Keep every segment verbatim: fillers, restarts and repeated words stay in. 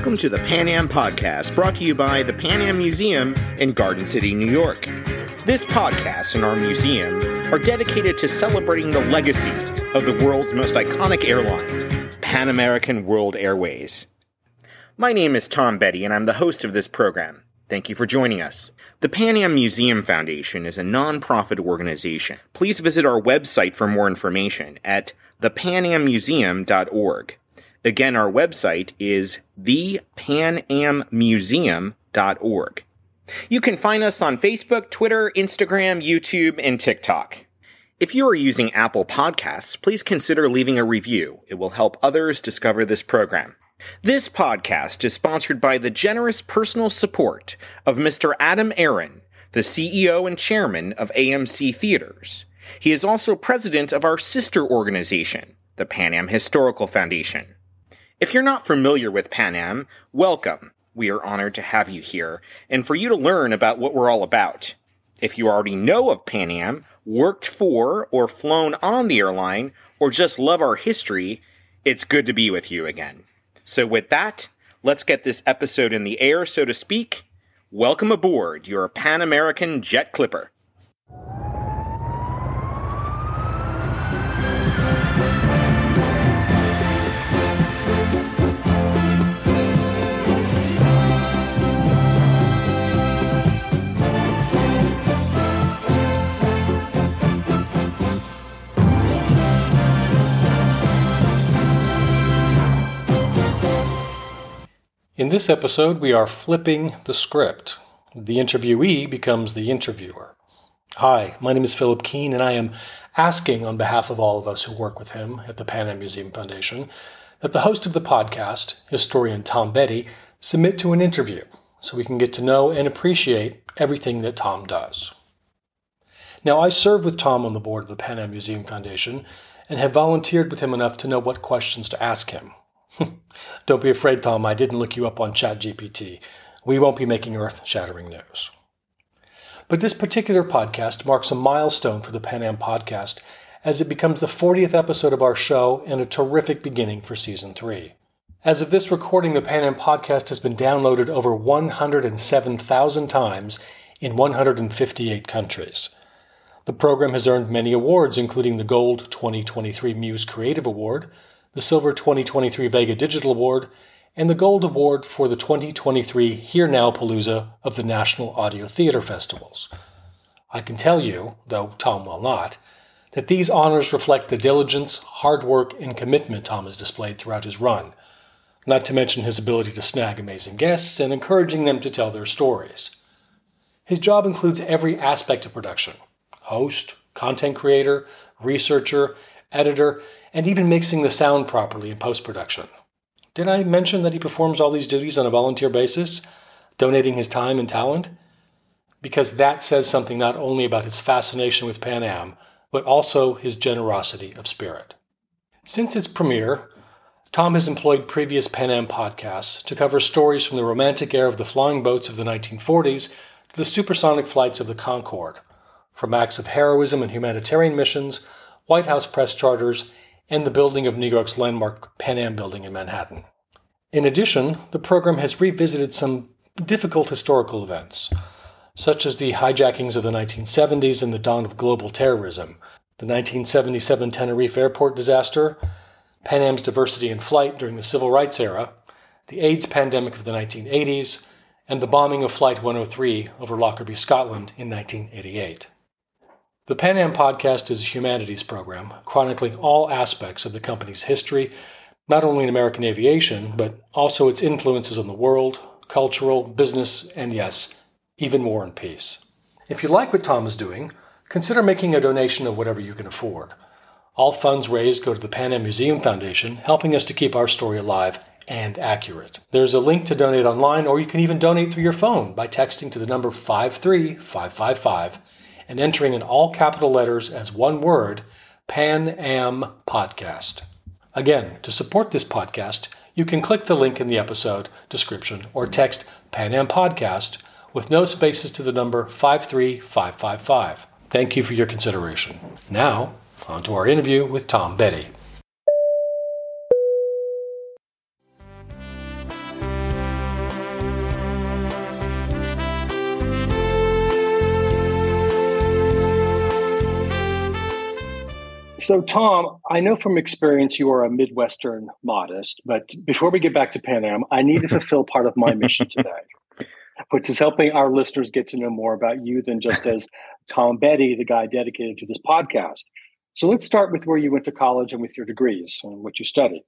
Welcome to the Pan Am Podcast, brought to you by the Pan Am Museum in Garden City, New York. This podcast and our museum are dedicated to celebrating the legacy of the world's most iconic airline, Pan American World Airways. My name is Tom Betty, and I'm the host of this program. Thank you for joining us. The Pan Am Museum Foundation is a non-profit organization. Please visit our website for more information at the pan am museum dot org. Again, our website is the pan am museum dot org. You can find us on Facebook, Twitter, Instagram, YouTube, and TikTok. If you are using Apple Podcasts, please consider leaving a review. It will help others discover this program. This podcast is sponsored by the generous personal support of Mister Adam Aron, the C E O and chairman of A M C Theaters. He is also president of our sister organization, the Pan Am Historical Foundation. If you're not familiar with Pan Am, welcome. We are honored to have you here and for you to learn about what we're all about. If you already know of Pan Am, worked for or flown on the airline, or just love our history, it's good to be with you again. So with that, let's get this episode in the air, so to speak. Welcome aboard your Pan American Jet Clipper. In this episode, we are flipping the script. The interviewee becomes the interviewer. Hi, my name is Philip Keene, and I am asking on behalf of all of us who work with him at the Pan Am Museum Foundation that the host of the podcast, historian Tom Betty, submit to an interview so we can get to know and appreciate everything that Tom does. Now, I serve with Tom on the board of the Pan Am Museum Foundation and have volunteered with him enough to know what questions to ask him. Don't be afraid, Tom, I didn't look you up on ChatGPT. We won't be making earth-shattering news. But this particular podcast marks a milestone for the Pan Am podcast as it becomes the fortieth episode of our show and a terrific beginning for Season three. As of this recording, the Pan Am podcast has been downloaded over one hundred seven thousand times in one hundred fifty-eight countries. The program has earned many awards, including the Gold twenty twenty-three Muse Creative Award, the Silver twenty twenty-three Vega Digital Award, and the Gold Award for the twenty twenty-three Here Now Palooza of the National Audio Theater Festivals. I can tell you, though Tom will not, that these honors reflect the diligence, hard work, and commitment Tom has displayed throughout his run, not to mention his ability to snag amazing guests and encouraging them to tell their stories. His job includes every aspect of production: host, content creator, researcher, editor, and even mixing the sound properly in post-production. Did I mention that he performs all these duties on a volunteer basis, donating his time and talent? Because that says something not only about his fascination with Pan Am, but also his generosity of spirit. Since its premiere, Tom has employed previous Pan Am podcasts to cover stories from the romantic era of the flying boats of the nineteen forties to the supersonic flights of the Concorde, from acts of heroism and humanitarian missions, White House press charters, and the building of New York's landmark Pan Am Building in Manhattan. In addition, the program has revisited some difficult historical events, such as the hijackings of the nineteen seventies and the dawn of global terrorism, the nineteen seventy-seven Tenerife airport disaster, Pan Am's diversity in flight during the Civil Rights era, the AIDS pandemic of the nineteen eighties, and the bombing of Flight one oh three over Lockerbie, Scotland in nineteen eighty-eight. The Pan Am podcast is a humanities program chronicling all aspects of the company's history, not only in American aviation, but also its influences on the world, cultural, business, and yes, even war and peace. If you like what Tom is doing, consider making a donation of whatever you can afford. All funds raised go to the Pan Am Museum Foundation, helping us to keep our story alive and accurate. There's a link to donate online, or you can even donate through your phone by texting to the number five three five five five and entering in all capital letters as one word, Pan Am Podcast. Again, to support this podcast, you can click the link in the episode description or text Pan Am Podcast with no spaces to the number five three five five five. Thank you for your consideration. Now, on to our interview with Tom Betty. So, Tom, I know from experience you are a Midwestern modest, but before we get back to Pan Am, I need to fulfill part of my mission today, which is helping our listeners get to know more about you than just as Tom Betty, the guy dedicated to this podcast. So let's start with where you went to college and with your degrees and what you studied.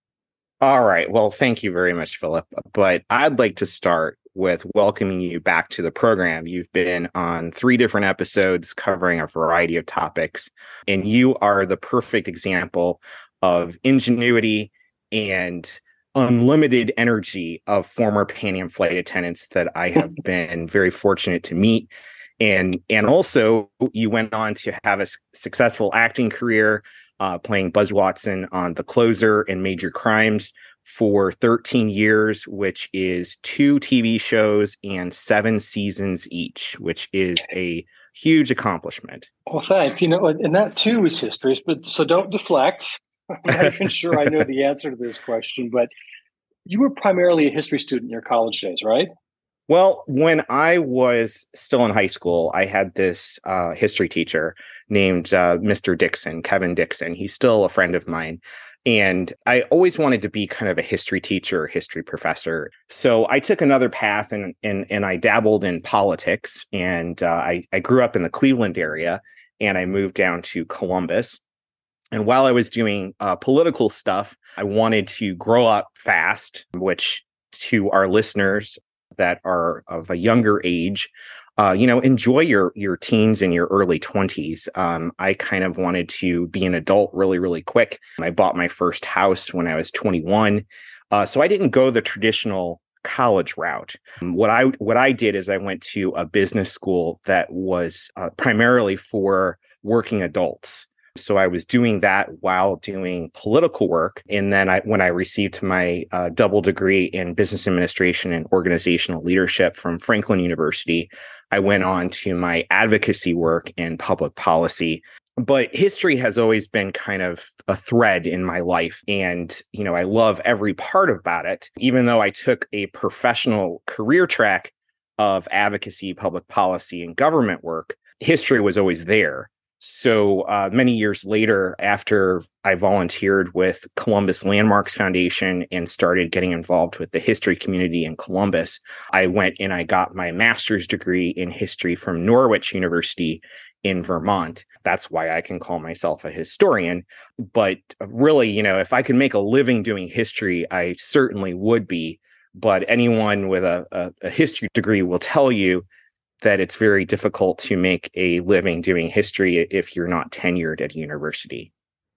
All right. Well, thank you very much, Philip. But I'd like to start with welcoming you back to the program. You've been on three different episodes covering a variety of topics, and you are the perfect example of ingenuity and unlimited energy of former Pan Am flight attendants that I have been very fortunate to meet. And, and also, you went on to have a successful acting career, uh, playing Buzz Watson on The Closer and Major Crimes for thirteen years, which is two T V shows and seven seasons each, which is a huge accomplishment. Well, thanks. You know, and that too is history, but so don't deflect. I'm not even sure I know the answer to this question, but you were primarily a history student in your college days, right? Well, when I was still in high school, I had this uh, history teacher named uh, Mister Dixon, Kevin Dixon. He's still a friend of mine. And I always wanted to be kind of a history teacher, history professor. So I took another path and and, and I dabbled in politics. And uh, I, I grew up in the Cleveland area and I moved down to Columbus. And while I was doing uh, political stuff, I wanted to grow up fast, which to our listeners that are of a younger age, uh, you know, enjoy your your teens and your early twenties. Um, I kind of wanted to be an adult really, really quick. I bought my first house when I was twenty-one. Uh, so I didn't go the traditional college route. What I what I did is I went to a business school that was uh, primarily for working adults. So I was doing that while doing political work. And then I, when I received my uh, double degree in business administration and organizational leadership from Franklin University, I went on to my advocacy work in public policy. But history has always been kind of a thread in my life. And, you know, I love every part about it, even though I took a professional career track of advocacy, public policy, and government work. History was always there. So uh, many years later, after I volunteered with Columbus Landmarks Foundation and started getting involved with the history community in Columbus, I went and I got my master's degree in history from Norwich University in Vermont. That's why I can call myself a historian. But really, you know, if I could make a living doing history, I certainly would be. But anyone with a, a, a history degree will tell you that it's very difficult to make a living doing history if you're not tenured at university.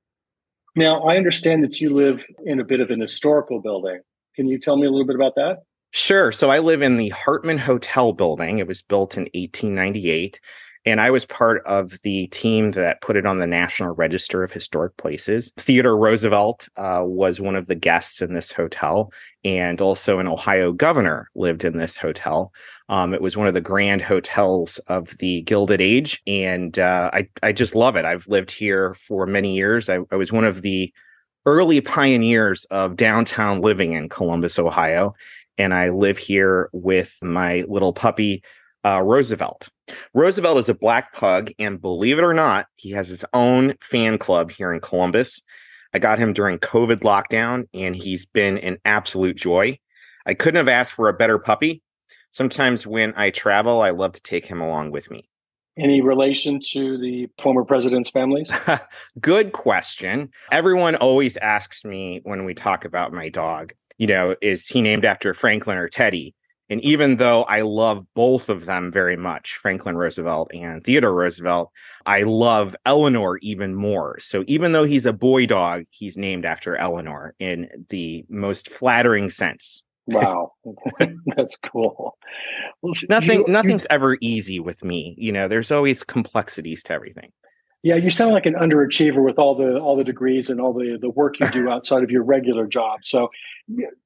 Now, I understand that you live in a bit of an historical building. Can you tell me a little bit about that? Sure. So I live in the Hartman Hotel building. It was built in eighteen ninety-eight. And I was part of the team that put it on the National Register of Historic Places. Theodore Roosevelt uh, was one of the guests in this hotel, and also an Ohio governor lived in this hotel. Um, it was one of the grand hotels of the Gilded Age, and uh, I, I just love it. I've lived here for many years. I, I was one of the early pioneers of downtown living in Columbus, Ohio, and I live here with my little puppy, Uh, Roosevelt. Roosevelt is a black pug, and believe it or not, he has his own fan club here in Columbus. I got him during COVID lockdown, and he's been an absolute joy. I couldn't have asked for a better puppy. Sometimes when I travel, I love to take him along with me. Any relation to the former president's families? Good question. Everyone always asks me when we talk about my dog, you know, is he named after Franklin or Teddy? And even though I love both of them very much, Franklin Roosevelt and Theodore Roosevelt, I love Eleanor even more. So even though he's a boy dog, he's named after Eleanor in the most flattering sense. Wow. That's cool. Well, Nothing, you, nothing's you, ever easy with me. You know, there's always complexities to everything. Yeah, you sound like an underachiever with all the all the degrees and all the, the work you do outside of your regular job. So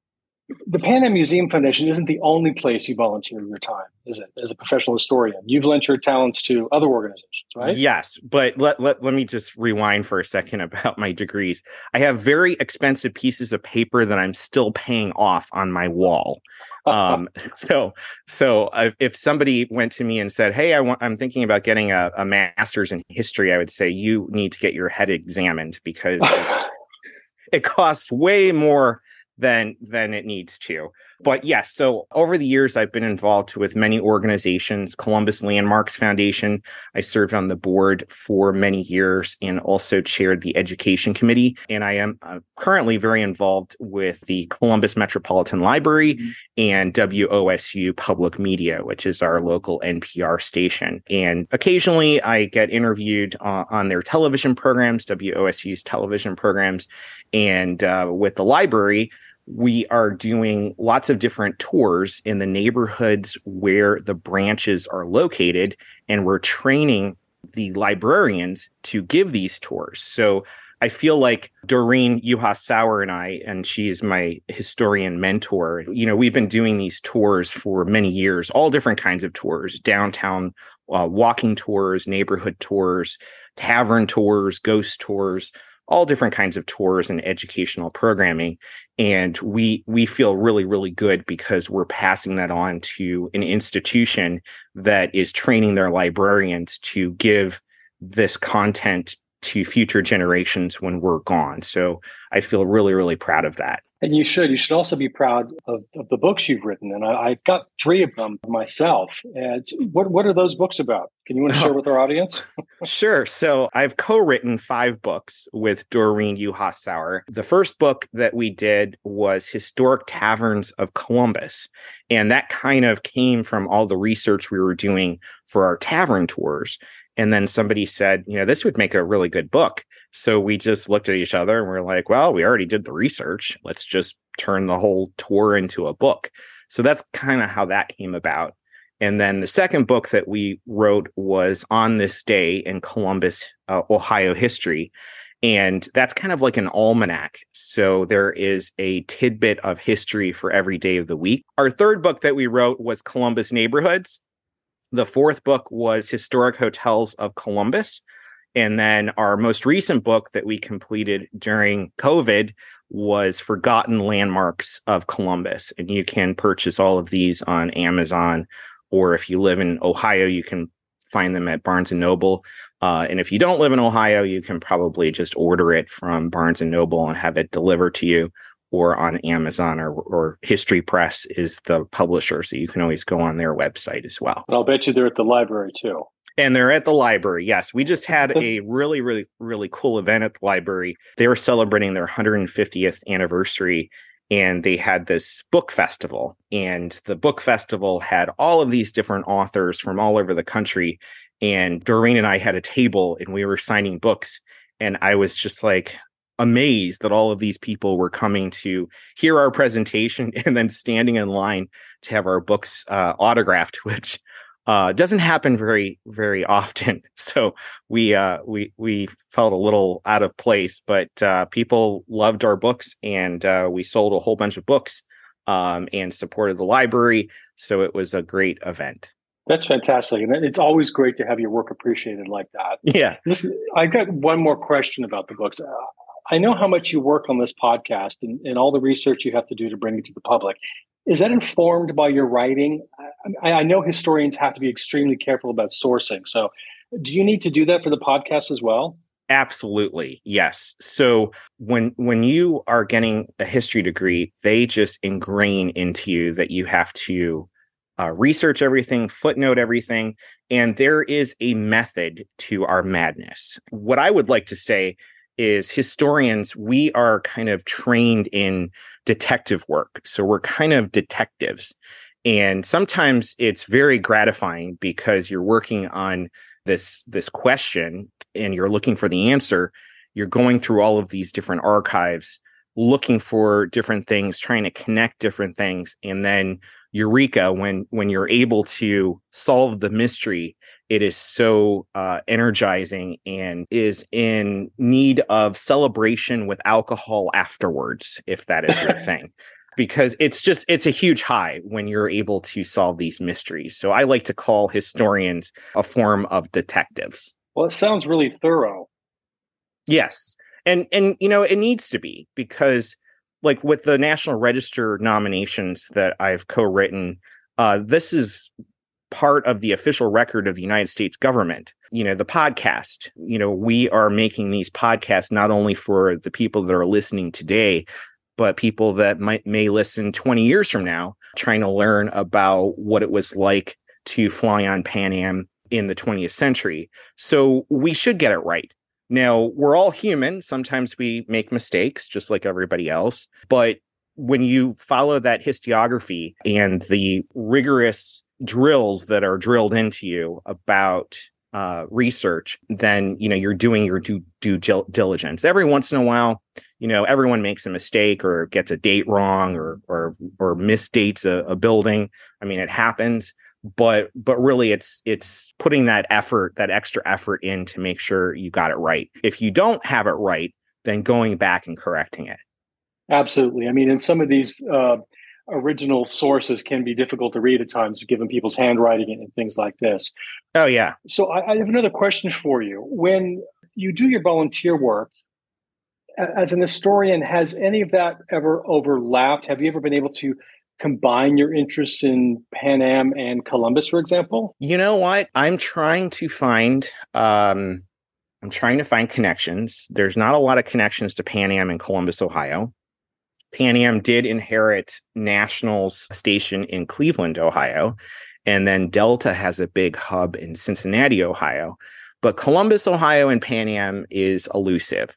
The Pan Am Museum Foundation isn't the only place you volunteer your time, is it? As a professional historian, you've lent your talents to other organizations, right? Yes, but let, let, let me just rewind for a second about my degrees. I have very expensive pieces of paper that I'm still paying off on my wall. Um, so so if, if somebody went to me and said, hey, I want, I'm thinking about getting a, a master's in history, I would say, you need to get your head examined because it's, it costs way more than than it needs to. But yes, so over the years, I've been involved with many organizations. Columbus Landmarks Foundation, I served on the board for many years and also chaired the education committee. And I am uh, currently very involved with the Columbus Metropolitan Library mm-hmm. and W O S U Public Media, which is our local N P R station. And occasionally I get interviewed uh, on their television programs, W O S U's television programs. And uh, with the library, we are doing lots of different tours in the neighborhoods where the branches are located, and we're training the librarians to give these tours. So I feel like Doreen Juha Sauer and I, and she's my historian mentor, you know, we've been doing these tours for many years, all different kinds of tours, downtown uh, walking tours, neighborhood tours, tavern tours, ghost tours, all different kinds of tours and educational programming. And we we feel really, really good because we're passing that on to an institution that is training their librarians to give this content to future generations when we're gone. So I feel really, really proud of that. And you should. You should also be proud of, of the books you've written. And I, I've got three of them myself. And what, what are those books about? Can you want to share with our audience? Sure. So I've co-written five books with Doreen Juha Sauer. The first book that we did was Historic Taverns of Columbus. And that kind of came from all the research we were doing for our tavern tours. And then somebody said, you know, this would make a really good book. So we just looked at each other and we're like, well, we already did the research. Let's just turn the whole tour into a book. So that's kind of how that came about. And then the second book that we wrote was On This Day in Columbus, uh, Ohio History. And that's kind of like an almanac. So there is a tidbit of history for every day of the week. Our third book that we wrote was Columbus Neighborhoods. The fourth book was Historic Hotels of Columbus. And then our most recent book that we completed during COVID was Forgotten Landmarks of Columbus. And you can purchase all of these on Amazon, or if you live in Ohio, you can find them at Barnes and Noble. Uh, and if you don't live in Ohio, you can probably just order it from Barnes and Noble and have it delivered to you, or on Amazon, or, or History Press is the publisher. So you can always go on their website as well. But I'll bet you they're at the library too. And they're at the library. Yes. We just had a really, really, really cool event at the library. They were celebrating their one hundred fiftieth anniversary, and they had this book festival. And the book festival had all of these different authors from all over the country. And Doreen and I had a table and we were signing books. And I was just like amazed that all of these people were coming to hear our presentation and then standing in line to have our books uh, autographed, which Uh, doesn't happen very, very often. So we uh, we we felt a little out of place, but uh, people loved our books, and uh, we sold a whole bunch of books um, and supported the library. So it was a great event. That's fantastic, and it's always great to have your work appreciated like that. Yeah. Listen, I got one more question about the books. Uh, I know how much you work on this podcast and, and all the research you have to do to bring it to the public. Is that informed by your writing? I, I know historians have to be extremely careful about sourcing. So do you need to do that for the podcast as well? Absolutely. Yes. So when when you are getting a history degree, they just ingrain into you that you have to uh, research everything, footnote everything, and there is a method to our madness. What I would like to say is historians, we are kind of trained in detective work. So we're kind of detectives. And sometimes it's very gratifying because you're working on this, this question and you're looking for the answer. You're going through all of these different archives, looking for different things, trying to connect different things. And then eureka, when, when you're able to solve the mystery, it is so uh, energizing and is in need of celebration with alcohol afterwards, if that is your thing. because it's just, it's a huge high when you're able to solve these mysteries. So I like to call historians a form of detectives. Well, it sounds really thorough. Yes. And, and, you know, it needs to be, because like with the National Register nominations that I've co-written, uh, this is part of the official record of the United States government. You know, the podcast, you know, we are making these podcasts not only for the people that are listening today, but people that might may listen twenty years from now, trying to learn about what it was like to fly on Pan Am in the twentieth century. So we should get it right. Now, we're all human. Sometimes we make mistakes, just like everybody else. But when you follow that historiography and the rigorous drills that are drilled into you about uh, research, then, you know, you're doing your due, due diligence. Every once in a while, you know, everyone makes a mistake or gets a date wrong or or or misdates a, a building. I mean, it happens. But but really, it's it's putting that effort, that extra effort in to make sure you got it right. If you don't have it right, then going back and correcting it. Absolutely. I mean, in some of these uh, original sources can be difficult to read at times, given people's handwriting and things like this. Oh, yeah. So I, I have another question for you. When you do your volunteer work, as an historian, has any of that ever overlapped? Have you ever been able to combine your interests in Pan Am and Columbus, for example? You know what? I'm trying to find, um, I'm trying to find connections. There's not a lot of connections to Pan Am in Columbus, Ohio. Pan Am did inherit National's station in Cleveland, Ohio, and then Delta has a big hub in Cincinnati, Ohio. But Columbus, Ohio and Pan Am is elusive.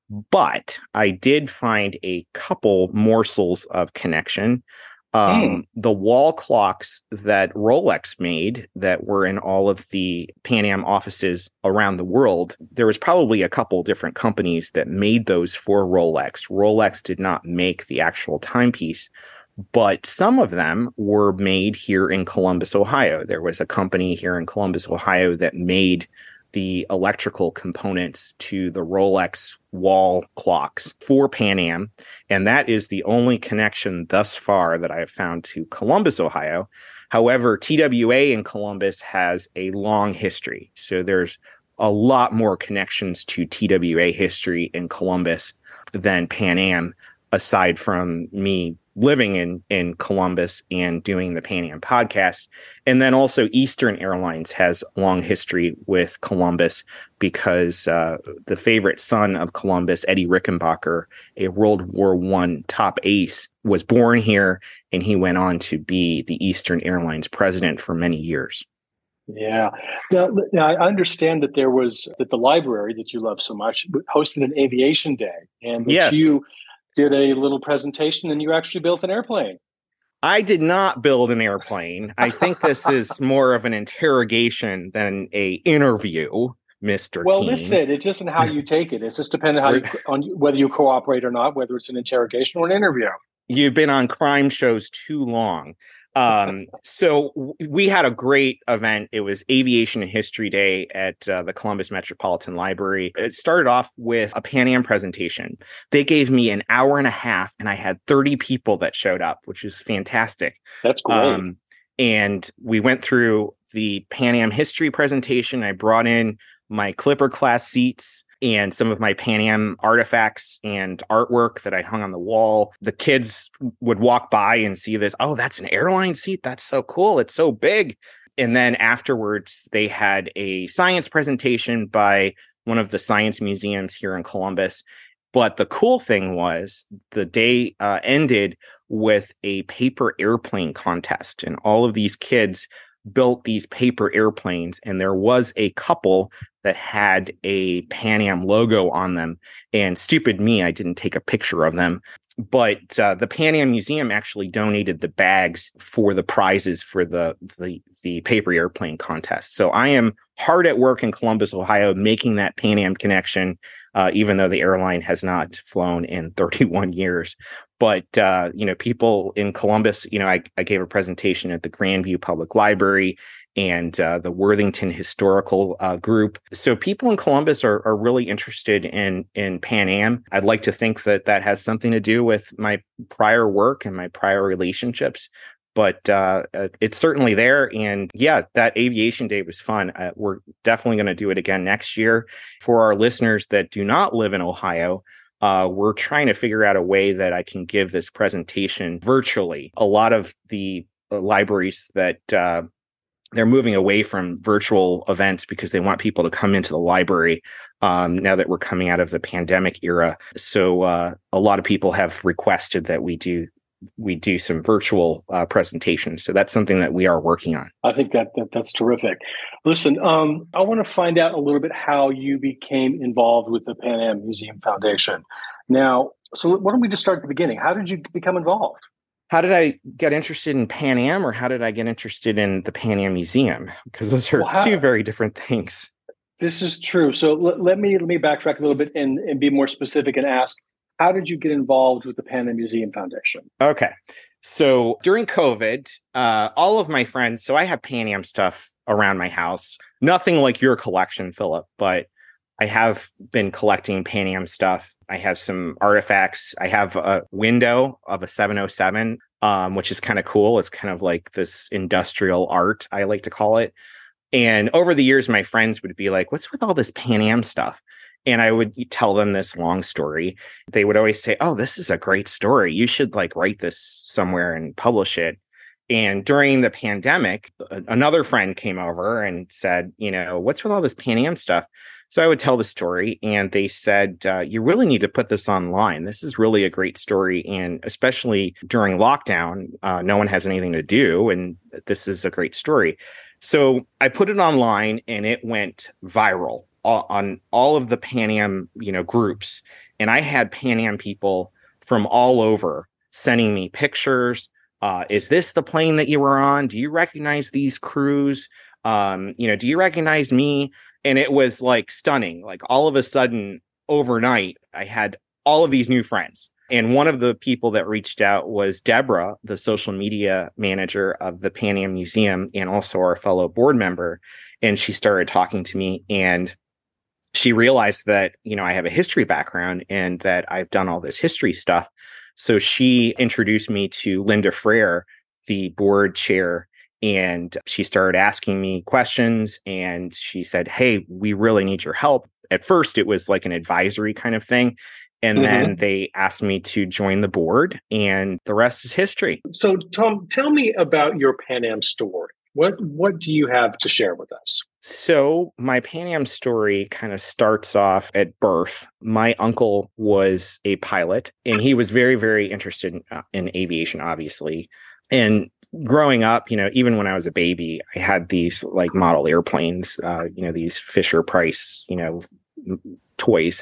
But I did find a couple morsels of connection. Um, mm. The wall clocks that Rolex made that were in all of the Pan Am offices around the world, there was probably a couple different companies that made those for Rolex. Rolex did not make the actual timepiece, but some of them were made here in Columbus, Ohio. There was a company here in Columbus, Ohio that made the electrical components to the Rolex wall clocks for Pan Am. And that is the only connection thus far that I have found to Columbus, Ohio. However, T W A in Columbus has a long history. So there's a lot more connections to T W A history in Columbus than Pan Am, aside from me living in, in Columbus and doing the Pan Am podcast. And then also Eastern Airlines has a long history with Columbus because uh, the favorite son of Columbus, Eddie Rickenbacker, a World War One top ace, was born here, and he went on to be the Eastern Airlines president for many years. Yeah. Now, now, I understand that there was, that the library that you love so much hosted an aviation day, and that yes. you did a little presentation and you actually built an airplane. I did not build an airplane. I think this is more of an interrogation than a interview, Mister Well, Keene. listen, it isn't how you take it. It's just dependent how you, on whether you cooperate or not, whether it's an interrogation or an interview. You've been on crime shows too long. Um, so we had a great event. It was Aviation and History Day at uh, the Columbus Metropolitan Library. It started off with a Pan Am presentation. They gave me an hour and a half, and I had thirty people that showed up, which is fantastic. That's great. Um, and we went through the Pan Am history presentation. I brought in my Clipper class seats and some of my Pan Am artifacts and artwork that I hung on the wall. The kids would walk by and see this. Oh, that's an airline seat. That's so cool. It's so big. And then afterwards, they had a science presentation by one of the science museums here in Columbus. But the cool thing was the day uh, ended with a paper airplane contest. And all of these kids built these paper airplanes, and there was a couple that had a Pan Am logo on them. And stupid me, I didn't take a picture of them. But uh, the Pan Am Museum actually donated the bags for the prizes for the, the the paper airplane contest. So I am hard at work in Columbus, Ohio, making that Pan Am connection, uh, even though the airline has not flown in thirty-one years. But, uh, you know, people in Columbus, you know, I, I gave a presentation at the Grandview Public Library, and uh, the Worthington Historical uh, Group. So people in Columbus are, are really interested in, in Pan Am. I'd like to think that that has something to do with my prior work and my prior relationships. But uh, it's certainly there. And yeah, that aviation day was fun. Uh, we're definitely going to do it again next year. For our listeners that do not live in Ohio, uh, we're trying to figure out a way that I can give this presentation virtually. A lot of the uh, libraries that uh, they're moving away from virtual events because they want people to come into the library um, now that we're coming out of the pandemic era. So uh, a lot of people have requested that we do we do some virtual uh, presentations. So that's something that we are working on. I think that, that that's terrific. Listen, um, I want to find out a little bit how you became involved with the Pan Am Museum Foundation. Now, so why don't we just start at the beginning? How did you become involved? How did I get interested in Pan Am, or how did I get interested in the Pan Am Museum? Because those are well, how, two very different things. This is true. So let, let me let me backtrack a little bit and, and be more specific and ask, how did you get involved with the Pan Am Museum Foundation? Okay. So during COVID, uh, all of my friends, so I have Pan Am stuff around my house. Nothing like your collection, Philip, but I have been collecting Pan Am stuff. I have some artifacts. I have a window of a seven oh seven, um, which is kind of cool. It's kind of like this industrial art, I like to call it. And over the years, my friends would be like, what's with all this Pan Am stuff? And I would tell them this long story. They would always say, oh, this is a great story. You should like write this somewhere and publish it. And during the pandemic, another friend came over and said, you know, what's with all this Pan Am stuff? So I would tell the story, and they said, uh, you really need to put this online. This is really a great story. And especially during lockdown, uh, no one has anything to do. And this is a great story. So I put it online, and it went viral on all of the Pan Am, you know, groups. And I had Pan Am people from all over sending me pictures. Uh, is this the plane that you were on? Do you recognize these crews? Um, you know, do you recognize me? And it was like stunning. Like all of a sudden, overnight, I had all of these new friends. And one of the people that reached out was Deborah, the social media manager of the Pan Am Museum, and also our fellow board member. And she started talking to me, and she realized that, you know, I have a history background and that I've done all this history stuff. So she introduced me to Linda Frere, the board chair, and she started asking me questions, and she said, hey, we really need your help. At first, it was like an advisory kind of thing. And mm-hmm. then they asked me to join the board, and the rest is history. So, Tom, tell me about your Pan Am story. What what do you have to share with us? So my Pan Am story kind of starts off at birth. My uncle was a pilot, and he was very, very interested in, uh, in aviation, obviously. And growing up, you know, even when I was a baby, I had these like model airplanes, uh, you know, these Fisher Price, you know, toys.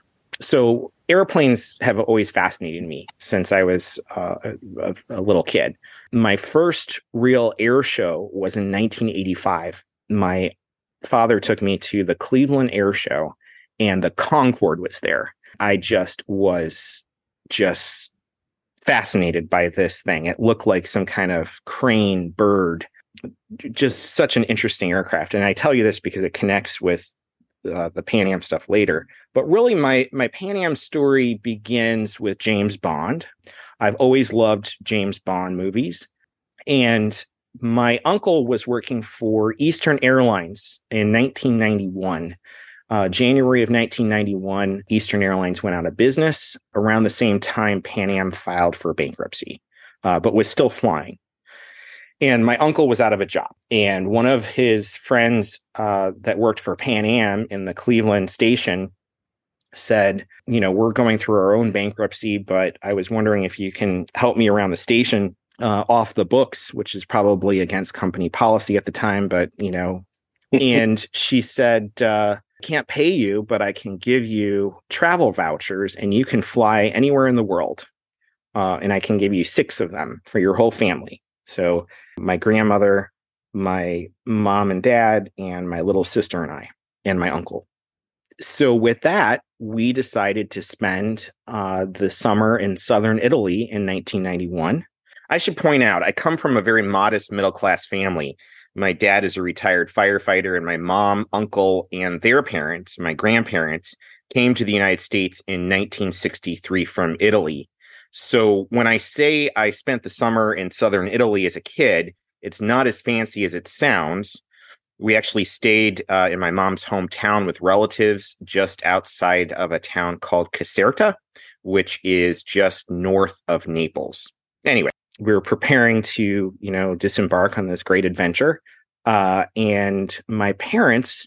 So airplanes have always fascinated me since I was uh, a, a little kid. My first real air show was in nineteen eighty-five. My father took me to the Cleveland Air Show, and the Concorde was there. I just was just fascinated by this thing. It looked like some kind of crane bird, just such an interesting aircraft. And I tell you this because it connects with Uh, the Pan Am stuff later. But really, my my Pan Am story begins with James Bond. I've always loved James Bond movies. And my uncle was working for Eastern Airlines in nineteen ninety-one. Uh, January of nineteen ninety-one, Eastern Airlines went out of business. Around the same time, Pan Am filed for bankruptcy, uh, but was still flying. And my uncle was out of a job. And one of his friends uh, that worked for Pan Am in the Cleveland station said, you know, we're going through our own bankruptcy, but I was wondering if you can help me around the station uh, off the books, which is probably against company policy at the time. But, you know, and she said, uh, can't pay you, but I can give you travel vouchers and you can fly anywhere in the world. Uh, and I can give you six of them for your whole family. So my grandmother, my mom and dad, and my little sister and I, and my uncle. So with that, we decided to spend uh, the summer in southern Italy in nineteen ninety-one. I should point out, I come from a very modest middle-class family. My dad is a retired firefighter, and my mom, uncle, and their parents, my grandparents, came to the United States in nineteen sixty-three from Italy. So when I say I spent the summer in southern Italy as a kid, it's not as fancy as it sounds. We actually stayed uh, in my mom's hometown with relatives just outside of a town called Caserta, which is just north of Naples. Anyway, we were preparing to, you know, disembark on this great adventure. Uh, and my parents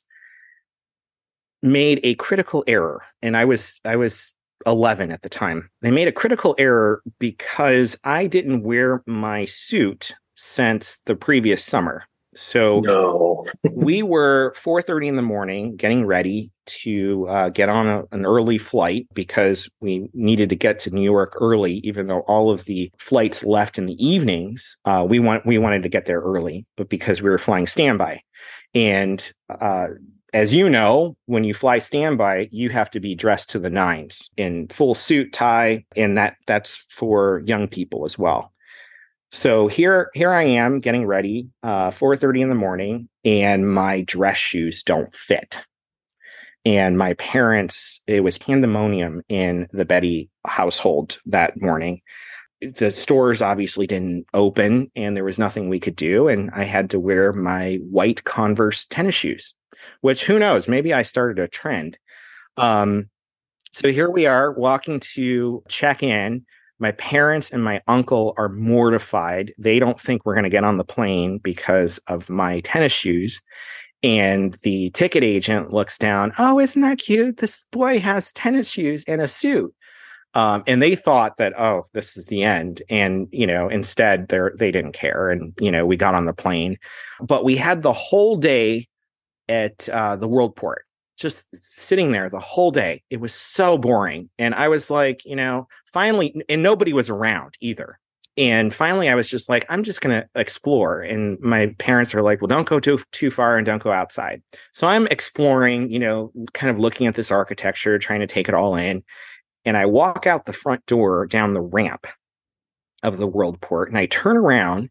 made a critical error. And I was, I was eleven at the time. They made a critical error because I didn't wear my suit since the previous summer. So no. We were four thirty in the morning getting ready to uh, get on a, an early flight because we needed to get to New York early, even though all of the flights left in the evenings. Uh, we want we wanted to get there early, but because we were flying standby. And uh, as you know, when you fly standby, you have to be dressed to the nines in full suit, tie, and that that's for young people as well. So here, here I am getting ready, uh, four thirty in the morning, and my dress shoes don't fit. And my parents, it was pandemonium in the Betty household that morning. The stores obviously didn't open, and there was nothing we could do. And I had to wear my white Converse tennis shoes, which who knows, maybe I started a trend. Um, so here we are walking to check in. My parents and my uncle are mortified. They don't think we're going to get on the plane because of my tennis shoes. And the ticket agent looks down. Oh, isn't that cute? This boy has tennis shoes and a suit. Um, and they thought that, oh, this is the end. And, you know, instead they they didn't care. And, you know, we got on the plane. But we had the whole day at uh, the Worldport. Just sitting there the whole day. It was so boring. And I was like, you know, finally, and nobody was around either. And finally, I was just like, I'm just going to explore. And my parents are like, well, don't go too, too far and don't go outside. So I'm exploring, you know, kind of looking at this architecture, trying to take it all in. And I walk out the front door down the ramp of the Worldport, and I turn around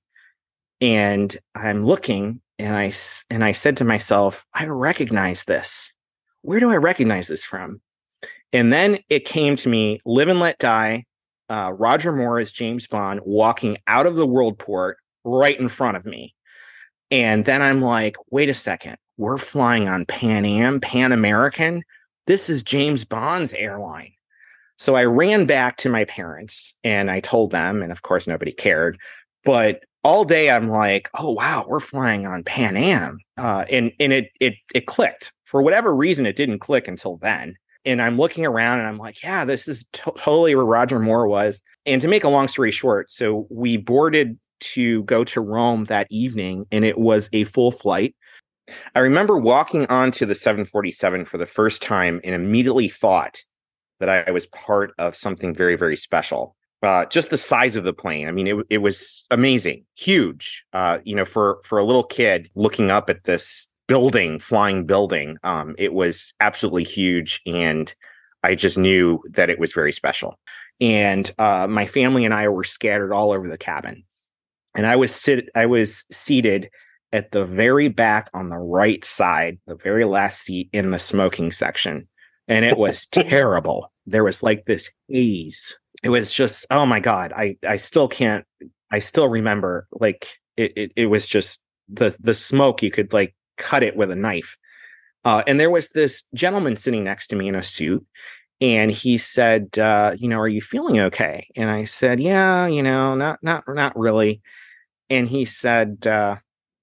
and I'm looking, and I, and I said to myself, I recognize this. Where do I recognize this from? And then it came to me, Live and Let Die, uh, Roger Moore as James Bond walking out of the Worldport right in front of me. And then I'm like, wait a second, we're flying on Pan Am, Pan American. This is James Bond's airline. So I ran back to my parents and I told them, and of course nobody cared, but all day I'm like, oh, wow, we're flying on Pan Am. Uh, and and it, it, it clicked. For whatever reason, it didn't click until then. And I'm looking around and I'm like, yeah, this is to- totally where Roger Moore was. And to make a long story short, so we boarded to go to Rome that evening, and it was a full flight. I remember walking onto the seven forty-seven for the first time and immediately thought that I was part of something very, very special. Uh, just the size of the plane. I mean, it it was amazing, huge. Uh, you know, for for a little kid looking up at this building, flying building, um, it was absolutely huge, and I just knew that it was very special. And uh, my family and I were scattered all over the cabin, and I was sit I was seated at the very back on the right side, the very last seat in the smoking section, and it was terrible. There was like this haze. It was just, oh my God, I, I still can't, I still remember, like, it, it, it was just the, the smoke, you could like cut it with a knife. Uh, and there was this gentleman sitting next to me in a suit, and he said, uh, you know, are you feeling okay? And I said, yeah, you know, not, not, not really. And he said, uh,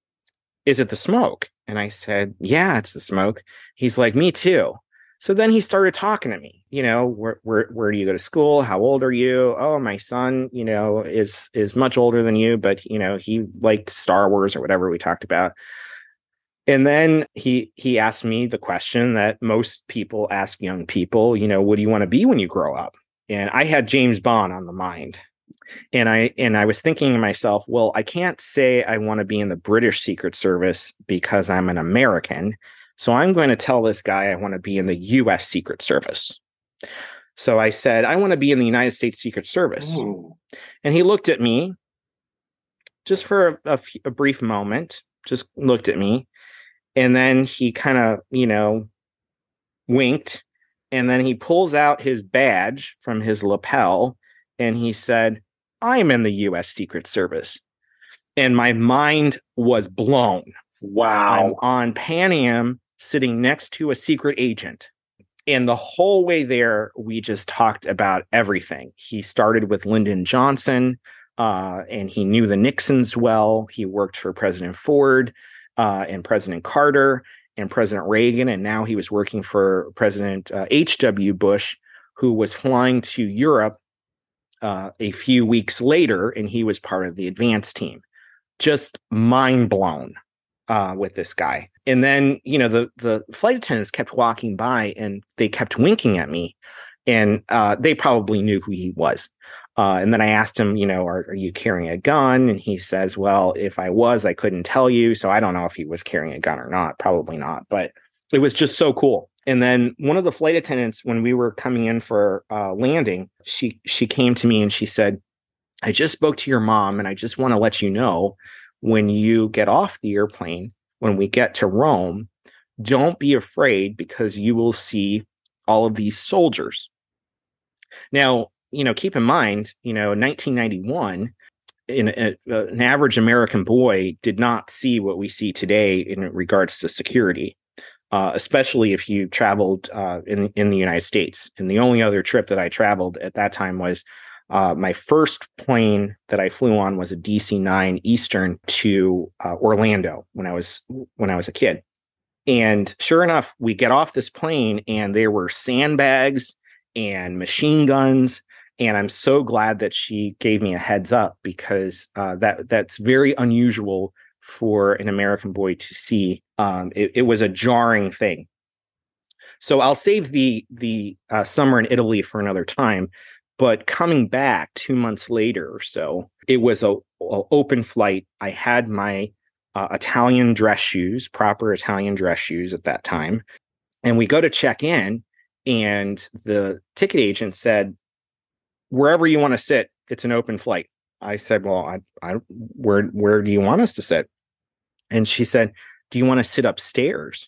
is it the smoke? And I said, yeah, it's the smoke. He's like, me too. So then he started talking to me, you know, where, where, where do you go to school? How old are you? Oh, my son, you know, is, is much older than you, but, you know, he liked Star Wars or whatever we talked about. And then he, he asked me the question that most people ask young people, you know, what do you want to be when you grow up? And I had James Bond on the mind. And I, and I was thinking to myself, well, I can't say I want to be in the British Secret Service because I'm an American. So I'm going to tell this guy I want to be in the U S Secret Service. So I said, I want to be in the United States Secret Service. Ooh. And he looked at me just for a, a, f- a brief moment, just looked at me. And then he kind of, you know, winked. And then he pulls out his badge from his lapel and he said, I'm in the U S Secret Service. And my mind was blown. Wow. I'm on Pan Am sitting next to a secret agent. And the whole way there, we just talked about everything. He started with Lyndon Johnson, uh, and he knew the Nixons well. He worked for President Ford uh, and President Carter and President Reagan. And now he was working for President uh, H W Bush, who was flying to Europe uh, a few weeks later, and he was part of the advance team. Just mind blown uh, with this guy. And then, you know, the, the flight attendants kept walking by and they kept winking at me, and uh, they probably knew who he was. Uh, and then I asked him, you know, are, are you carrying a gun? And he says, well, if I was, I couldn't tell you. So I don't know if he was carrying a gun or not. Probably not. But it was just so cool. And then one of the flight attendants, when we were coming in for uh, landing, she she came to me and she said, I just spoke to your mom, and I just want to let you know, when you get off the airplane, when we get to Rome, don't be afraid, because you will see all of these soldiers. Now, you know, keep in mind, you know, in nineteen ninety-one, in a, a, an average American boy did not see what we see today in regards to security, uh, especially if you traveled uh, in, in the United States. And the only other trip that I traveled at that time was Uh, my first plane that I flew on was a D C nine Eastern to uh, Orlando when I was when I was a kid. And sure enough, we get off this plane and there were sandbags and machine guns. And I'm so glad that she gave me a heads up, because uh, that that's very unusual for an American boy to see. Um, it, it was a jarring thing. So I'll save the the uh, summer in Italy for another time. But coming back two months later or so, it was a, a open flight. I had my uh, Italian dress shoes, proper Italian dress shoes at that time. And we go to check in, and the ticket agent said, wherever you want to sit, it's an open flight. I said, well, I, I, where, where do you want us to sit? And she said, do you want to sit upstairs?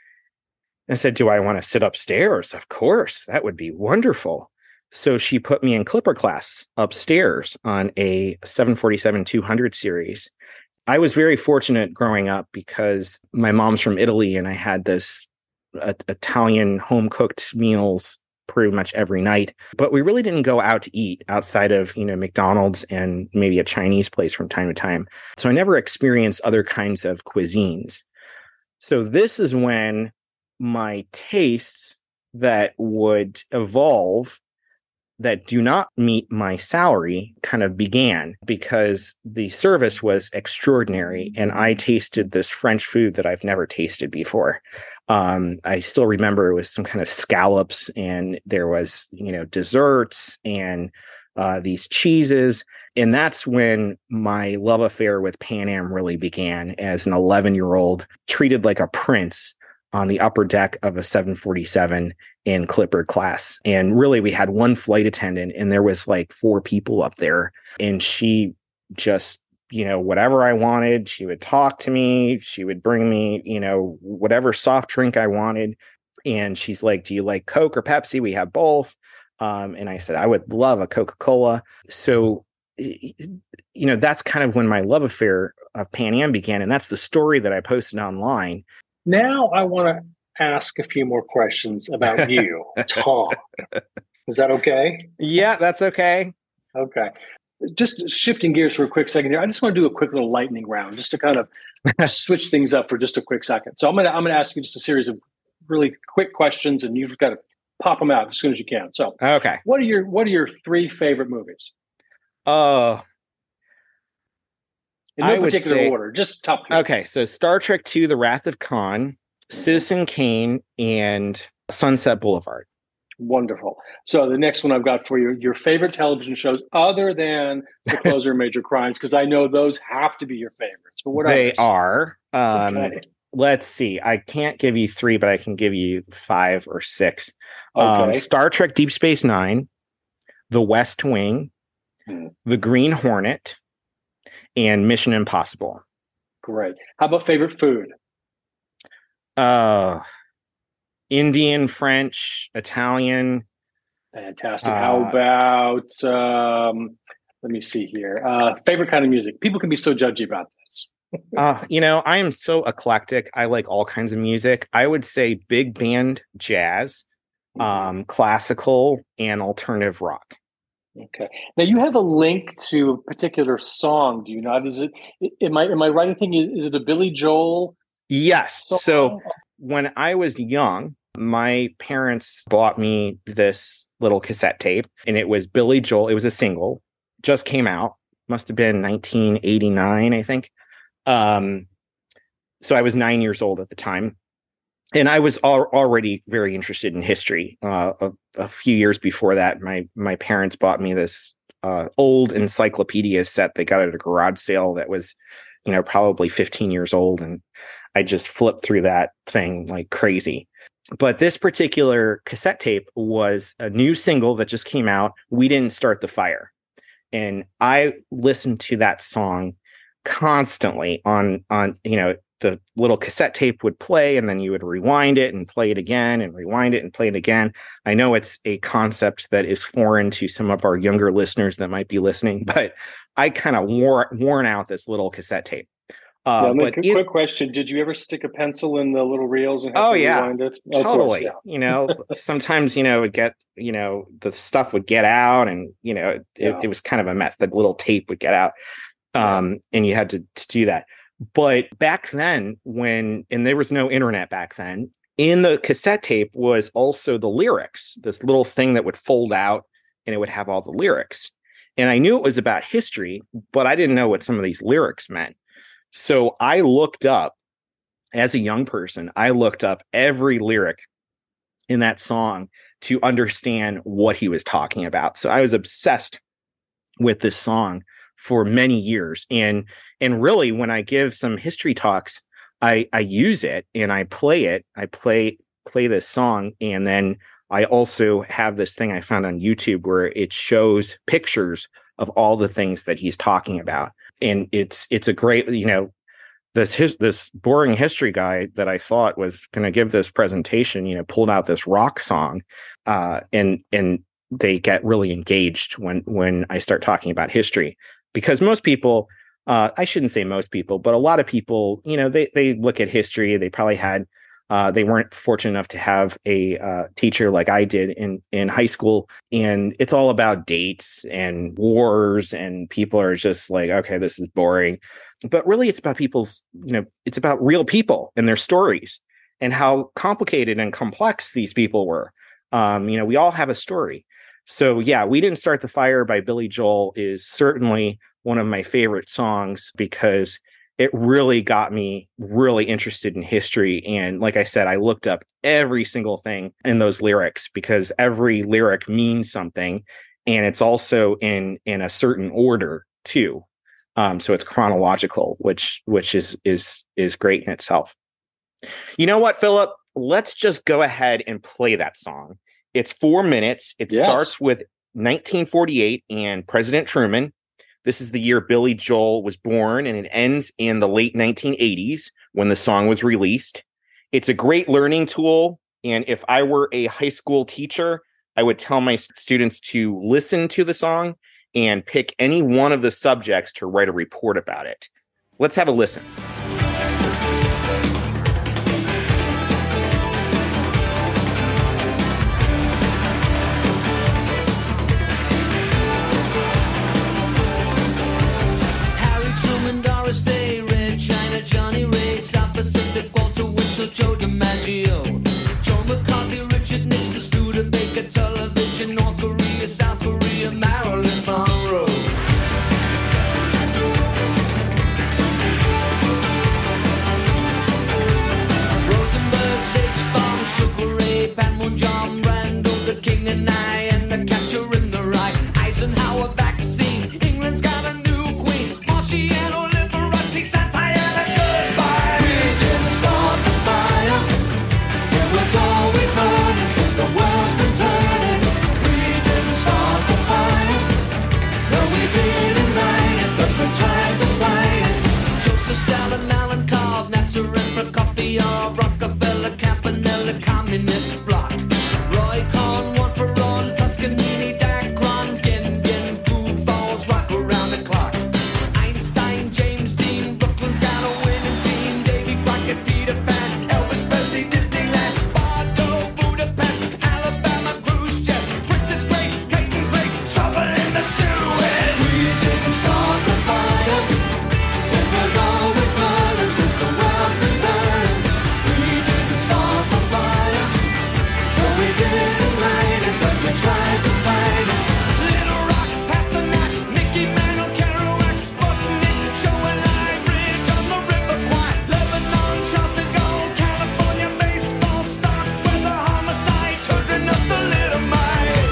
I said, do I want to sit upstairs? Of course, that would be wonderful. So she put me in Clipper class upstairs on a seven forty-seven two hundred series. I was very fortunate growing up because my mom's from Italy, and I had this uh, Italian home-cooked meals pretty much every night. But we really didn't go out to eat outside of, you know, McDonald's and maybe a Chinese place from time to time. So I never experienced other kinds of cuisines. So this is when my tastes that would evolve, that do not meet my salary, kind of began, because the service was extraordinary. And I tasted this French food that I've never tasted before. Um, I still remember it was some kind of scallops, and there was, you know, desserts and uh, these cheeses. And that's when my love affair with Pan Am really began, as an eleven year old treated like a prince on the upper deck of a seven forty-seven in Clipper class. And really, we had one flight attendant, and there was like four people up there. And she just, you know, whatever I wanted, she would talk to me. She would bring me, you know, whatever soft drink I wanted. And she's like, do you like Coke or Pepsi? We have both. Um, and I said, I would love a Coca-Cola. So, you know, that's kind of when my love affair of Pan Am began. And that's the story that I posted online. Now I want to ask a few more questions about you, Tom. Is that okay? Yeah, that's okay. Okay. Just shifting gears for a quick second here. I just want to do a quick little lightning round, just to kind of switch things up for just a quick second. So I'm going to I'm going to ask you just a series of really quick questions, and you've got to pop them out as soon as you can. So, okay, what are your what are your three favorite movies? Uh In no I would particular say- order, just top three. okay. So Star Trek two: The Wrath of Khan, Citizen Kane, and Sunset Boulevard. Wonderful. So the next one I've got for you, your favorite television shows other than The Closer and Major Crimes, because I know those have to be your favorites. But what They others? are. Um, Okay. Let's see. I can't give you three, but I can give you five or six. Um, Okay. Star Trek Deep Space Nine, The West Wing, Hmm. The Green Hornet, and Mission Impossible. Great. How about favorite food? Uh, Indian, French, Italian. Fantastic. Uh, How about, um, let me see here. Uh, favorite kind of music? People can be so judgy about this. uh, you know, I am so eclectic. I like all kinds of music. I would say big band jazz, um, mm-hmm. classical, and alternative rock. Okay. Now you have a link to a particular song. Do you not? Is it? Am I am I right in thinking? Is, is it a Billy Joel? Yes. Song? So when I was young, my parents bought me this little cassette tape, and it was Billy Joel. It was a single, just came out. Must have been nineteen eighty-nine, I think. Um, so I was nine years old at the time. And I was al- already very interested in history. Uh, a, a few years before that, my my parents bought me this uh, old encyclopedia set they got at a garage sale that was, you know, probably fifteen years old. And I just flipped through that thing like crazy. But this particular cassette tape was a new single that just came out, We Didn't Start the Fire. And I listened to that song constantly on, on you know, the little cassette tape would play, and then you would rewind it and play it again and rewind it and play it again. I know it's a concept that is foreign to some of our younger listeners that might be listening, but I kind of wore worn out this little cassette tape. Uh, yeah, but quick, it, quick question. Did you ever stick a pencil in the little reels and have oh, to yeah, rewind it? Of totally. Course, yeah. You know, sometimes, you know, it would get, you know, the stuff would get out, and, you know, it, yeah. it, it was kind of a mess. The little tape would get out, um, and you had to, to do that. But back then, when, and there was no internet back then, in the cassette tape was also the lyrics, this little thing that would fold out, and it would have all the lyrics. And I knew it was about history, but I didn't know what some of these lyrics meant. So I looked up, as a young person, I looked up every lyric in that song to understand what he was talking about. So I was obsessed with this song for many years. And and really, when I give some history talks, I, I use it and I play it. I play play this song. And then I also have this thing I found on YouTube where it shows pictures of all the things that he's talking about. And it's it's a great, you know, this his this boring history guy that I thought was going to give this presentation, you know, pulled out this rock song, uh, and and they get really engaged when when I start talking about history, because most people, uh, I shouldn't say most people, but a lot of people, you know, they they look at history. They probably had. Uh, they weren't fortunate enough to have a uh, teacher like I did in, in high school. And it's all about dates and wars, and people are just like, okay, this is boring. But really, it's about people's, you know, it's about real people and their stories and how complicated and complex these people were. Um, you know, we all have a story. So, yeah, We Didn't Start the Fire by Billy Joel is certainly one of my favorite songs, because it really got me really interested in history. And like I said, I looked up every single thing in those lyrics, because every lyric means something. And it's also in, in a certain order too. Um, so it's chronological, which, which is, is, is great in itself. You know what, Philip? Let's just go ahead and play that song. It's four minutes. It yes. starts with nineteen forty-eight and President Truman. This is the year Billy Joel was born, and it ends in the late nineteen eighties when the song was released. It's a great learning tool, and if I were a high school teacher, I would tell my students to listen to the song and pick any one of the subjects to write a report about it. Let's have a listen. Joe DiMaggio, Joe McCarthy, Richard Nixon, Studebaker, television, North Korea, South Korea, Marilyn Monroe. Rosenberg, H-Bomb, Sugar Ray, Panmunjom, Randall, the King and I, and the Catcher in the Rye. Eisenhower vaccine, England's got a new queen. Marciano, Liberace, satire, good. party of Rockefeller, Campanella, Communist Bloc. Roy Cohn, one for on, Toscanini, Dacron, Gin, Gin, Food Falls, rock around the clock. Einstein, James Dean, Brooklyn's got a winning team. Davy Crockett, Peter Pan, Elvis Presley, Disneyland, Bardo, Budapest, Alabama, Khrushchev, Princess Grace, Peyton Place, trouble in the Suez. We didn't start the fire. It was always burning since the world's been turning. We didn't start the fire. No, we didn't light it, but we tried to fight it. Little Rock, Pasternak, Mickey Mantle, Kerouac, Sputnik, Joe and I, Bridge on the River Kwai, Lebanon, Charleston Gold, California baseball stock, weather, homicide, children of the Little Mite.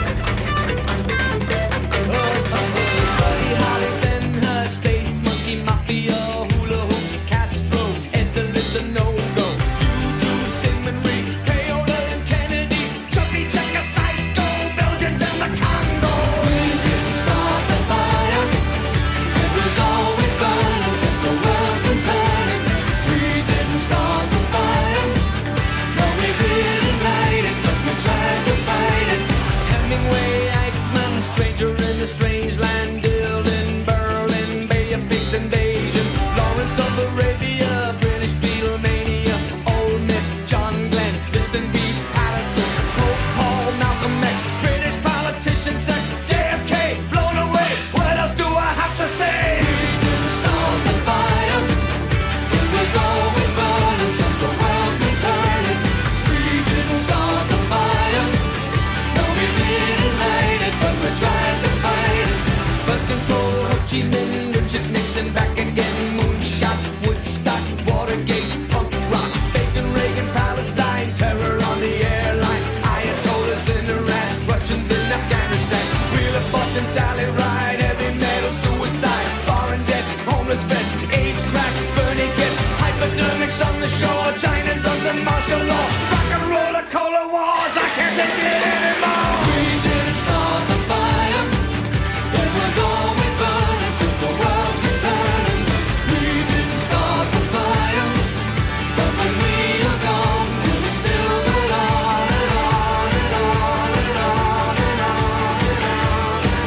Oh, oh, oh, Buddy Holly, Ben Hur, Space Monkey, Mafia, Hula Hoops, Castro, Edsel a no-go. U two, Sigmund Reed, Payola and Kennedy, Chubby Checker, Psycho, Belgians and the Congo. We didn't start the fire. It was always burning since the world's been turning. We didn't start the fire. No, we didn't light it, but we tried to fight it. Hemingway, Eichmann, Stranger in the Strange Land, Dylan, Berlin, Bay of Pigs invasion, Lawrence of Arabia, British Beatlemania, Ole Miss, John Glenn, Liston Beats, Patterson, Pope Paul, Malcolm X, British politician, sex, J F K, blown away. What else do I have to say? We didn't start the fire. It was always burning since the world's been turning. We didn't start the fire. No, we didn't light it, but we tried to fight it. Birth control, Ho Chi Minh, Richard Nixon, back again, moonshot, Woodstock, Watergate, punk rock, Bacon, Reagan, Palestine, terror on the airline, Ayatollahs in Iran, Russians in Afghanistan, Wheel of Fortune, Sally Ride, heavy metal, suicide, foreign debts, homeless vets, AIDS, crack, Bernie gets, hypodermics on the shore, China's under martial law, rock and roller, cola wars, I can't take it anymore. We didn't start the fire. It was always burning since the world's been turning. We didn't start the fire, but when we are gone, will it still burn on and on and on and on and on and on and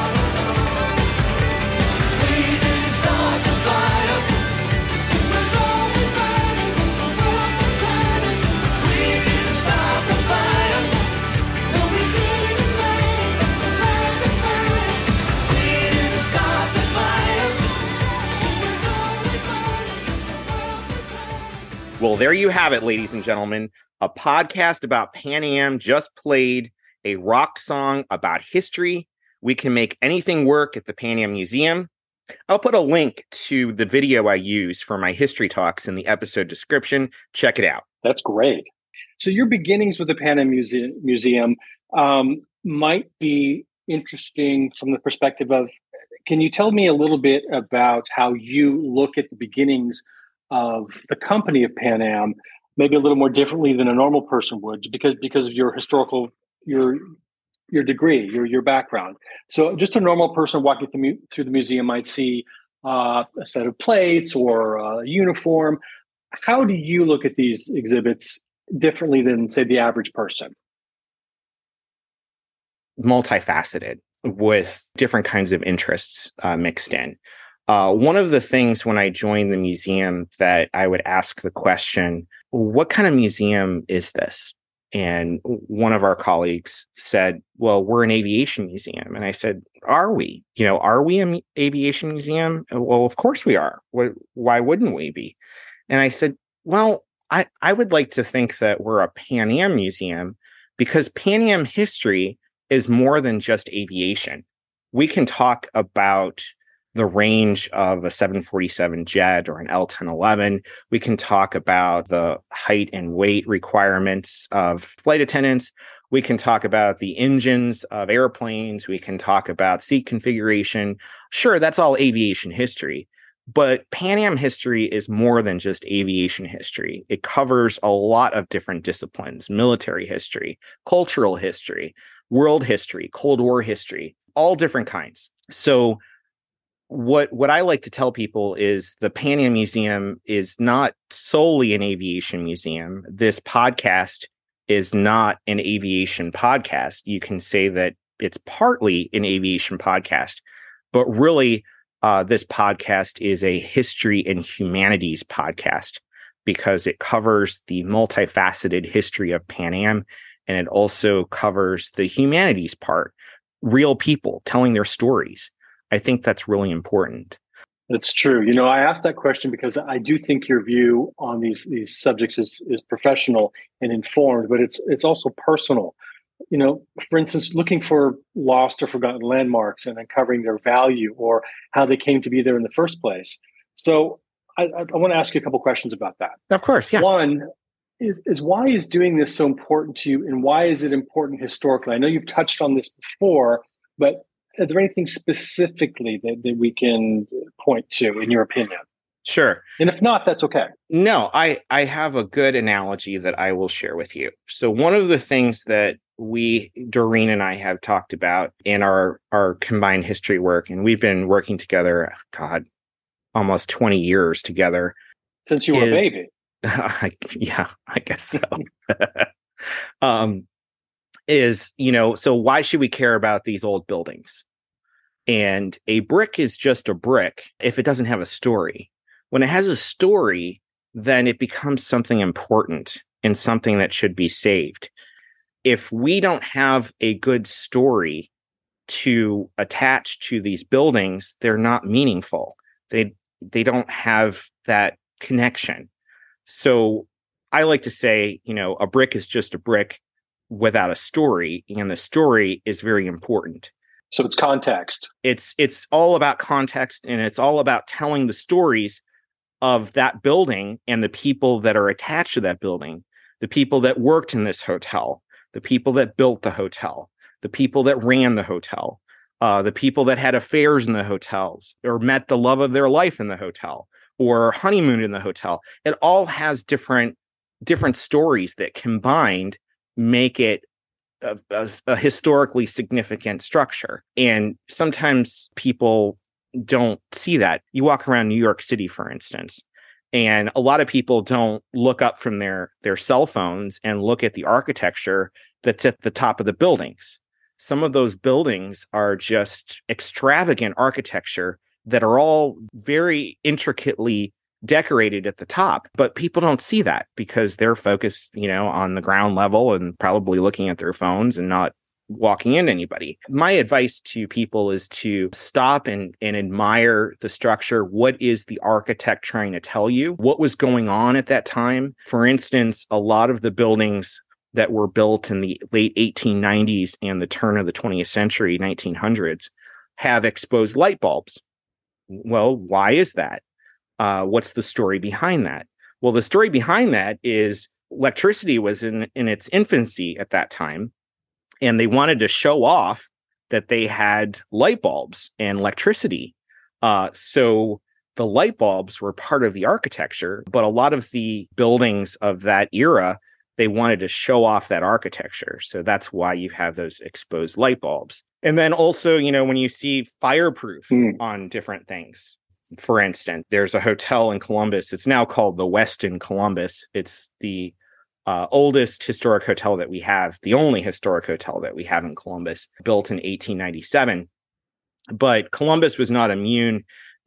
on? We didn't start the fire. It was always burning since the world's been turning. We didn't start the fire. No, we didn't light it, but we tried to fight it. We didn't start the fire. It was always burning since the world's been turning. Well, there you have it, ladies and gentlemen. A podcast about Pan Am just played a rock song about history. We can make anything work at the Pan Am Museum. I'll put a link to the video I use for my history talks in the episode description. Check it out. That's great. So your beginnings with the Pan Am Muse- Museum um, might be interesting from the perspective of, can you tell me a little bit about how you look at the beginnings of the company of Pan Am, maybe a little more differently than a normal person would, because because of your historical, your your degree, your your background. So just a normal person walking through, mu- through the museum might see uh, a set of plates or a uniform. How do you look at these exhibits differently than, say, the average person? Multifaceted with different kinds of interests uh, mixed in. Uh, one of the things when I joined the museum that I would ask the question, what kind of museum is this? And one of our colleagues said, well, we're an aviation museum. And I said, are we? You know, are we an aviation museum? Well, of course we are. Why wouldn't we be? And I said, well, I, I would like to think that we're a Pan Am museum because Pan Am history is more than just aviation. We can talk about the range of a seven forty-seven jet or an L ten eleven. We can talk about the height and weight requirements of flight attendants. We can talk about the engines of airplanes. We can talk about seat configuration. Sure, that's all aviation history. But Pan Am history is more than just aviation history. It covers a lot of different disciplines: military history, cultural history, world history, Cold War history, all different kinds. So what what I like to tell people is the Pan Am Museum is not solely an aviation museum. This podcast is not an aviation podcast. You can say that it's partly an aviation podcast, but really uh, this podcast is a history and humanities podcast because it covers the multifaceted history of Pan Am, and it also covers the humanities part, real people telling their stories. I think that's really important. That's true. You know, I asked that question because I do think your view on these these subjects is is professional and informed, but it's it's also personal. You know, for instance, looking for lost or forgotten landmarks and uncovering their value or how they came to be there in the first place. So I, I, I want to ask you a couple questions about that. Of course, yeah. One is, is why is doing this so important to you, and why is it important historically? I know you've touched on this before, but are there anything specifically that, that we can point to, in your opinion? Sure. And if not, that's okay. No, I, I have a good analogy that I will share with you. So one of the things that we, Doreen and I, have talked about in our, our combined history work, and we've been working together, God, almost twenty years together. Since you were is, a baby. I, yeah, I guess so. um, is, you know, so why should we care about these old buildings? And a brick is just a brick if it doesn't have a story. When it has a story, then it becomes something important and something that should be saved. If we don't have a good story to attach to these buildings, they're not meaningful. They they don't have that connection. So I like to say, you know, a brick is just a brick without a story, and the story is very important. So it's context. It's it's all about context, and it's all about telling the stories of that building and the people that are attached to that building, the people that worked in this hotel, the people that built the hotel, the people that ran the hotel, uh, the people that had affairs in the hotels or met the love of their life in the hotel or honeymooned in the hotel. It all has different different stories that combined make it A, a, a historically significant structure. And sometimes people don't see that. You walk around New York City, for instance, and a lot of people don't look up from their, their cell phones and look at the architecture that's at the top of the buildings. Some of those buildings are just extravagant architecture that are all very intricately decorated at the top, but people don't see that because they're focused, you know, on the ground level and probably looking at their phones and not walking into anybody. My advice to people is to stop and, and admire the structure. What is the architect trying to tell you? What was going on at that time? For instance, a lot of the buildings that were built in the late eighteen nineties and the turn of the twentieth century, nineteen hundreds, have exposed light bulbs. Well, why is that? Uh, what's the story behind that? Well, the story behind that is electricity was in, in its infancy at that time, and they wanted to show off that they had light bulbs and electricity. Uh, so the light bulbs were part of the architecture, but a lot of the buildings of that era, they wanted to show off that architecture. So that's why you have those exposed light bulbs. And then also, you know, when you see fireproof mm. on different things. For instance, there's a hotel in Columbus. It's now called the Westin Columbus. It's the uh, oldest historic hotel that we have, the only historic hotel that we have in Columbus, built in eighteen ninety-seven. But Columbus was not immune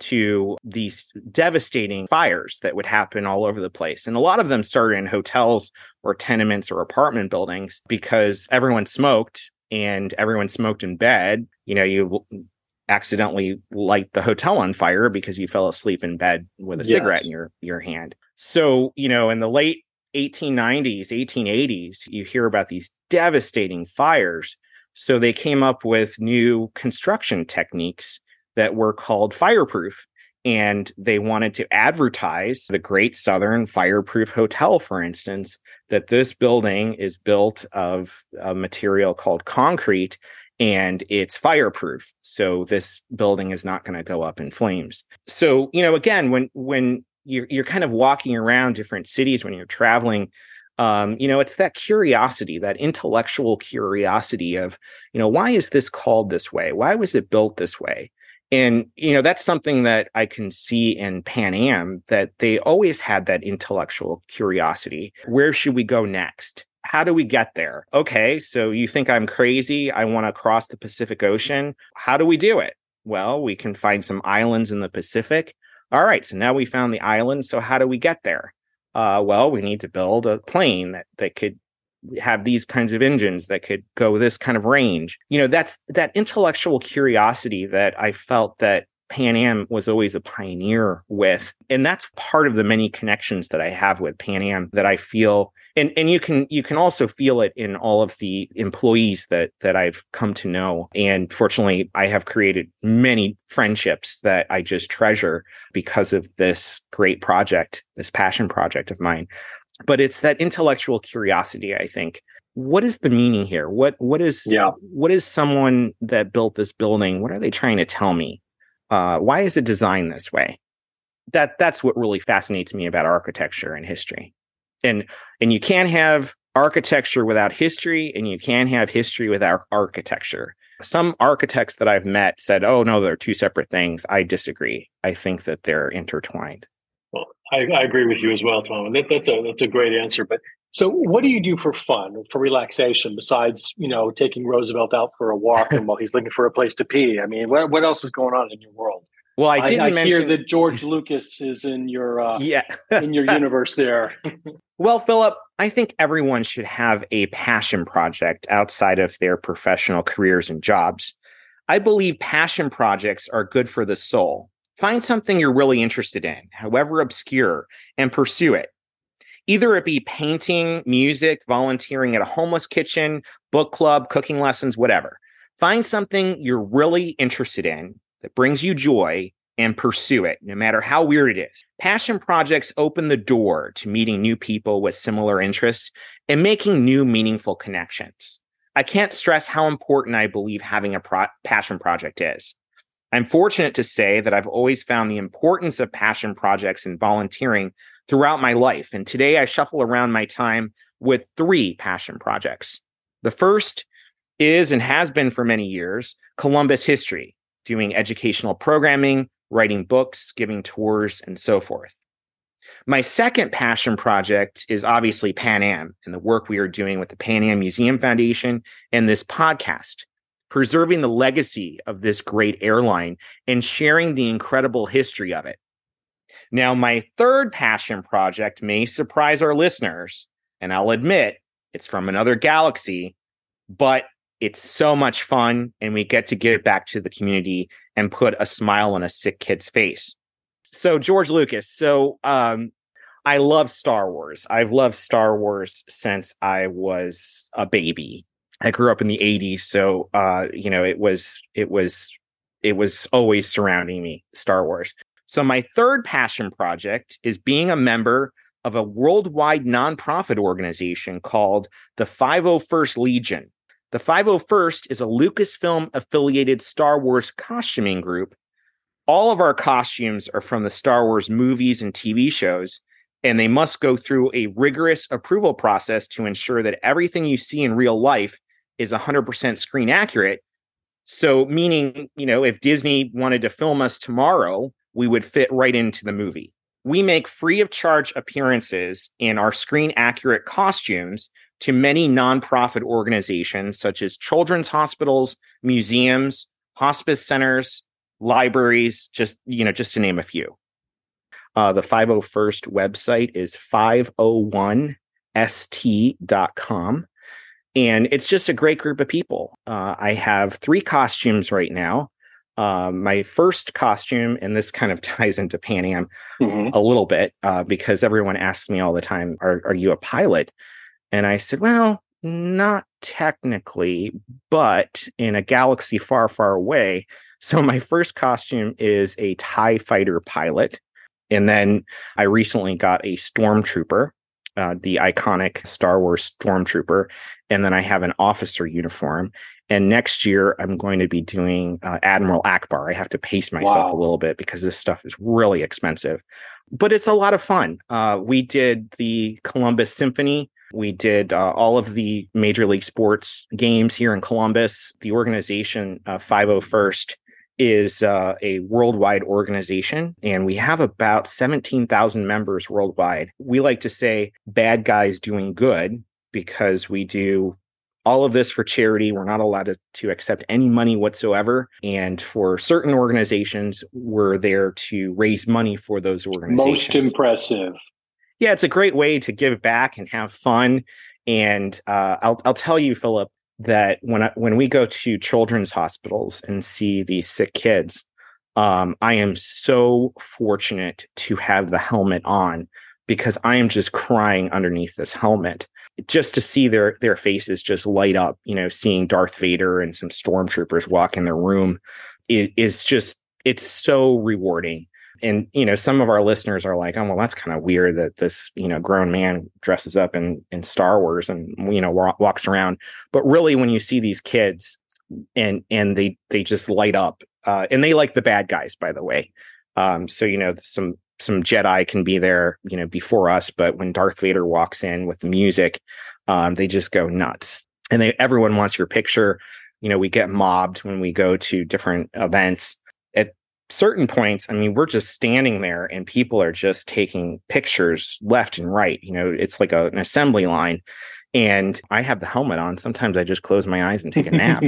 to these devastating fires that would happen all over the place. And a lot of them started in hotels or tenements or apartment buildings because everyone smoked and everyone smoked in bed. You know, you accidentally light the hotel on fire because you fell asleep in bed with a yes. cigarette in your, your hand. So, you know, in the late eighteen nineties, eighteen eighties, you hear about these devastating fires. So they came up with new construction techniques that were called fireproof. And they wanted to advertise the Great Southern Fireproof Hotel, for instance, that this building is built of a material called concrete and it's fireproof. So this building is not going to go up in flames. So, you know, again, when when you're, you're kind of walking around different cities, when you're traveling, um, you know, it's that curiosity, that intellectual curiosity of, you know, why is this called this way? Why was it built this way? And, you know, that's something that I can see in Pan Am, that they always had that intellectual curiosity. Where should we go next? How do we get there? Okay, so you think I'm crazy? I want to cross the Pacific Ocean. How do we do it? Well, we can find some islands in the Pacific. All right, so now we found the island. So how do we get there? Uh, well, we need to build a plane that, that could have these kinds of engines that could go this kind of range. You know, that's that intellectual curiosity that I felt that Pan Am was always a pioneer with. And that's part of the many connections that I have with Pan Am that I feel, and, and you can you can also feel it in all of the employees that that I've come to know. And fortunately, I have created many friendships that I just treasure because of this great project, this passion project of mine. But it's that intellectual curiosity, I think. What is the meaning here? What what is Yeah. what is someone that built this building? What are they trying to tell me? Uh, why is it designed this way? That that's what really fascinates me about architecture and history. And and you can't have architecture without history, and you can't have history without architecture. Some architects that I've met said, "Oh no, they're two separate things." I disagree. I think that they're intertwined. Well, I, I agree with you as well, Tom. And that, that's a that's a great answer. But so, what do you do for fun, for relaxation, besides you know taking Roosevelt out for a walk and while he's looking for a place to pee? I mean, what what else is going on in your world? Well, I didn't I, I mention hear that George Lucas is in your uh, yeah in your universe there. Well, Philip, I think everyone should have a passion project outside of their professional careers and jobs. I believe passion projects are good for the soul. Find something you're really interested in, however obscure, and pursue it. Either it be painting, music, volunteering at a homeless kitchen, book club, cooking lessons, whatever. Find something you're really interested in that brings you joy and pursue it, no matter how weird it is. Passion projects open the door to meeting new people with similar interests and making new meaningful connections. I can't stress how important I believe having a pro- passion project is. I'm fortunate to say that I've always found the importance of passion projects and volunteering throughout my life. And today I shuffle around my time with three passion projects. The first is and has been for many years Columbus history, doing educational programming, writing books, giving tours, and so forth. My second passion project is obviously Pan Am and the work we are doing with the Pan Am Museum Foundation and this podcast, preserving the legacy of this great airline and sharing the incredible history of it. Now, my third passion project may surprise our listeners, and I'll admit it's from another galaxy, but it's so much fun, and we get to give back to the community and put a smile on a sick kid's face. So, George Lucas, so um, I love Star Wars. I've loved Star Wars since I was a baby. I grew up in the eighties, so uh, you know, it was it was it was always surrounding me, Star Wars. So my third passion project is being a member of a worldwide nonprofit organization called the five oh first Legion. The five oh first is a Lucasfilm affiliated Star Wars costuming group. All of our costumes are from the Star Wars movies and T V shows, and they must go through a rigorous approval process to ensure that everything you see in real life is one hundred percent screen accurate. So meaning, you know, if Disney wanted to film us tomorrow, we would fit right into the movie. We make free of charge appearances in our screen accurate costumes to many nonprofit organizations such as children's hospitals, museums, hospice centers, libraries, just, you know, just to name a few. Uh, the five oh first website is five oh one S T dot com. And it's just a great group of people. Uh, I have three costumes right now. Uh, my first costume, and this kind of ties into Pan Am mm-hmm. a little bit, uh, because everyone asks me all the time, are, are you a pilot? And I said, well, not technically, but in a galaxy far, far away. So my first costume is a TIE fighter pilot. And then I recently got a stormtrooper, uh, the iconic Star Wars stormtrooper. And then I have an officer uniform. And next year, I'm going to be doing uh, Admiral Akbar. I have to pace myself wow. a little bit because this stuff is really expensive. But it's a lot of fun. Uh, we did the Columbus Symphony. We did uh, all of the Major League Sports games here in Columbus. The organization uh, five oh first is uh, a worldwide organization, and we have about seventeen thousand members worldwide. We like to say bad guys doing good because we do all of this for charity. We're not allowed to, to accept any money whatsoever. And for certain organizations, we're there to raise money for those organizations. Most impressive. Yeah, it's a great way to give back and have fun. And uh, I'll I'll tell you, Philip, that when I, when we go to children's hospitals and see these sick kids, um, I am so fortunate to have the helmet on because I am just crying underneath this helmet. Just to see their their faces just light up, you know, seeing Darth Vader and some stormtroopers walk in their room is, is just, it's so rewarding. And, you know, some of our listeners are like, oh, well, that's kind of weird that this, you know, grown man dresses up in, in Star Wars and, you know, wa- walks around. But really, when you see these kids and and they they just light up uh, and they like the bad guys, by the way. Um, so, you know, some some Jedi can be there, you know, before us. But when Darth Vader walks in with the music, um, they just go nuts. And they everyone wants your picture. You know, we get mobbed when we go to different events. At certain points, I mean, we're just standing there and people are just taking pictures left and right. You know, it's like a, an assembly line. And I have the helmet on. Sometimes I just close my eyes and take a nap.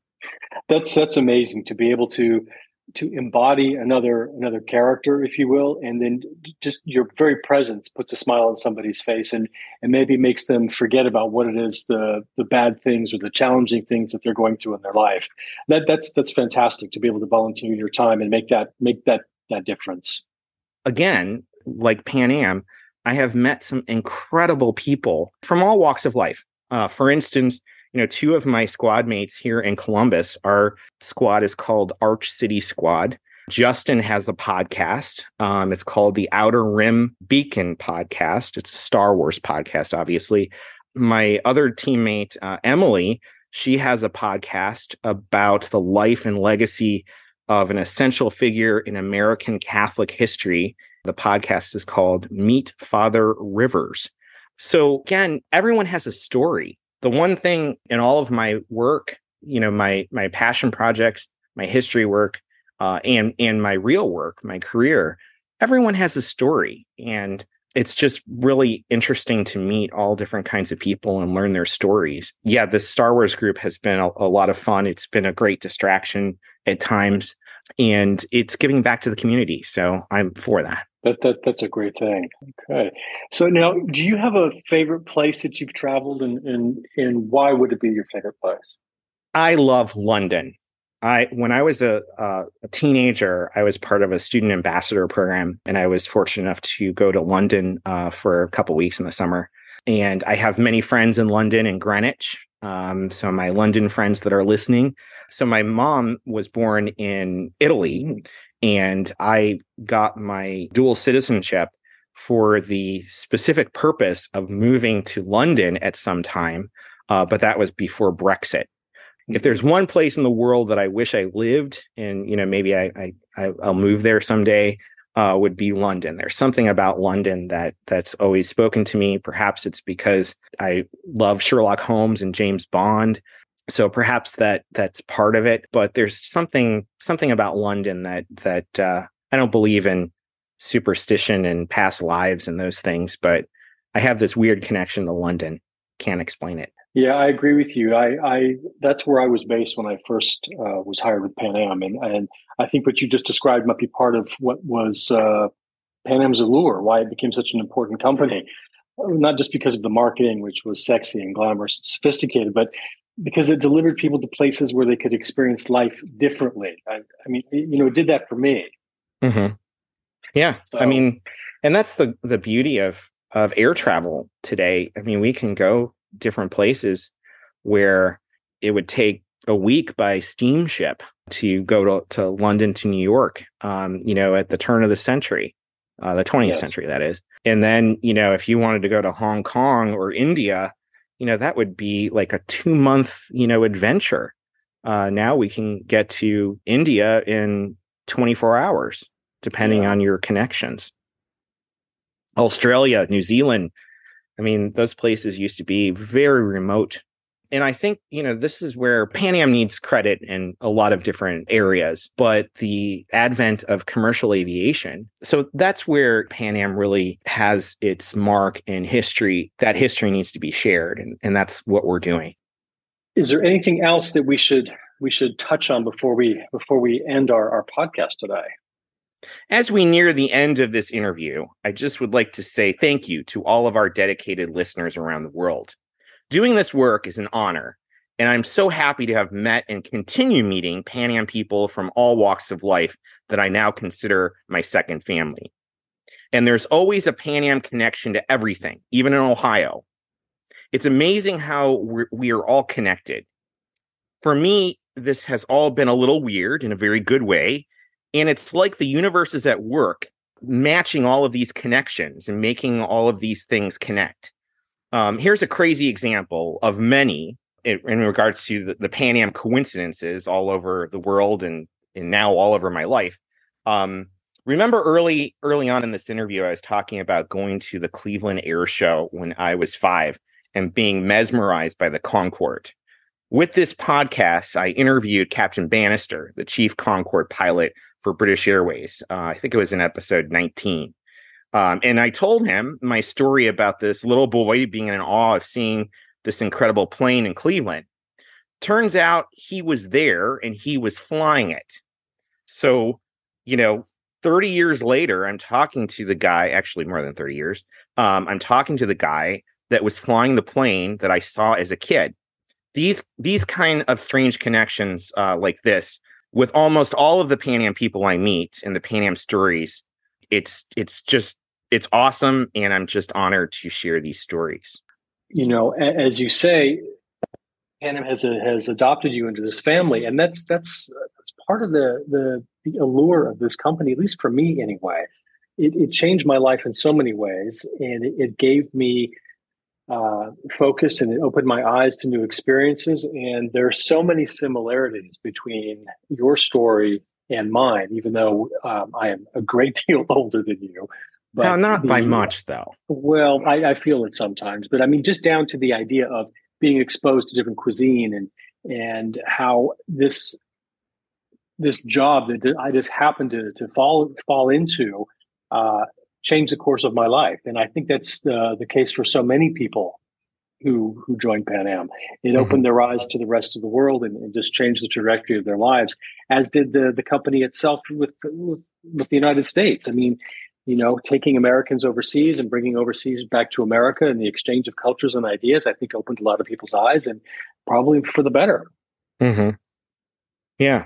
That's that's amazing to be able to to embody another another character, if you will, and then just your very presence puts a smile on somebody's face and and maybe makes them forget about what it is, the the bad things or the challenging things that they're going through in their life. That that's that's fantastic to be able to volunteer your time and make that make that that difference. Again, like Pan Am, I have met some incredible people from all walks of life. Uh, for instance, you know, two of my squad mates here in Columbus, our squad is called Arch City Squad. Justin has a podcast. Um, it's called the Outer Rim Beacon Podcast. It's a Star Wars podcast, obviously. My other teammate, uh, Emily, she has a podcast about the life and legacy of an essential figure in American Catholic history. The podcast is called Meet Father Rivers. So again, everyone has a story. The one thing in all of my work, you know, my my passion projects, my history work, uh, and and my real work, my career, everyone has a story. And it's just really interesting to meet all different kinds of people and learn their stories. Yeah, this Star Wars group has been a, a lot of fun. It's been a great distraction at times, and it's giving back to the community. So I'm for that. That, that that's a great thing. Okay. So now, do you have a favorite place that you've traveled, and and and why would it be your favorite place? I love London. I when I was a, uh, a teenager, I was part of a student ambassador program, and I was fortunate enough to go to London uh, for a couple weeks in the summer. And I have many friends in London and Greenwich. Um, so my London friends that are listening. So my mom was born in Italy, and I got my dual citizenship for the specific purpose of moving to London at some time. Uh, but that was before Brexit. If there's one place in the world that I wish I lived, and you know, maybe I, I, I I'll move there someday, uh, would be London. There's something about London that that's always spoken to me. Perhaps it's because I love Sherlock Holmes and James Bond, so perhaps that that's part of it. But there's something something about London that that uh, I don't believe in superstition and past lives and those things, but I have this weird connection to London. Can't explain it. Yeah, I agree with you. I, I that's where I was based when I first uh, was hired with Pan Am, and and I think what you just described might be part of what was uh, Pan Am's allure, why it became such an important company. Not just because of the marketing, which was sexy and glamorous and sophisticated, but because it delivered people to places where they could experience life differently. I, I mean, you know, it did that for me. Mm-hmm. Yeah, so. I mean, and that's the the beauty of of air travel today. I mean, we can go different places where it would take a week by steamship to go to, to London to New York, um, you know, at the turn of the century, uh, the twentieth yes. century, that is. And then, you know, if you wanted to go to Hong Kong or India, you know, that would be like a two month, you know, adventure. Uh, now we can get to India in twenty-four hours, depending yeah. on your connections. Australia, New Zealand. I mean, those places used to be very remote And I think, you know, this is where Pan Am needs credit in a lot of different areas, but the advent of commercial aviation. So that's where Pan Am really has its mark in history. That history needs to be shared. And, and that's what we're doing. Is there anything else that we should we should touch on before we before we end our, our podcast today? As we near the end of this interview, I just would like to say thank you to all of our dedicated listeners around the world. Doing this work is an honor, and I'm so happy to have met and continue meeting Pan Am people from all walks of life that I now consider my second family. And there's always a Pan Am connection to everything, even in Ohio. It's amazing how we're, we are all connected. For me, this has all been a little weird in a very good way, and it's like the universe is at work, matching all of these connections and making all of these things connect. Um, here's a crazy example of many in, in regards to the, the Pan Am coincidences all over the world and, and now all over my life. Um, remember early early on in this interview, I was talking about going to the Cleveland Air Show when I was five and being mesmerized by the Concorde. With this podcast, I interviewed Captain Bannister, the chief Concorde pilot for British Airways. Uh, I think it was in episode nineteen. Um, and I told him my story about this little boy being in awe of seeing this incredible plane in Cleveland. Turns out he was there and he was flying it. So, you know, thirty years later, I'm talking to the guy, actually more than thirty years. Um, I'm talking to the guy that was flying the plane that I saw as a kid. These, these kind of strange connections uh, like this with almost all of the Pan Am people I meet and the Pan Am stories, It's it's just, it's awesome. And I'm just honored to share these stories. You know, as you say, Pan Am has, a, has adopted you into this family. And that's that's that's part of the, the, the allure of this company, at least for me anyway. It, it changed my life in so many ways. And it, it gave me uh, focus, and it opened my eyes to new experiences. And there are so many similarities between your story and mine, even though um, I am a great deal older than you. But no, not the, by much, though. Well, I, I feel it sometimes. But I mean, just down to the idea of being exposed to different cuisine and and how this this job that I just happened to to fall fall into uh, changed the course of my life. And I think that's the, the case for so many people who who joined Pan Am. It mm-hmm. opened their eyes to the rest of the world and, and just changed the trajectory of their lives, as did the the company itself with, with with the United States. I mean, you know, taking Americans overseas and bringing overseas back to America, and the exchange of cultures and ideas, I think opened a lot of people's eyes, and probably for the better. Mm-hmm. Yeah,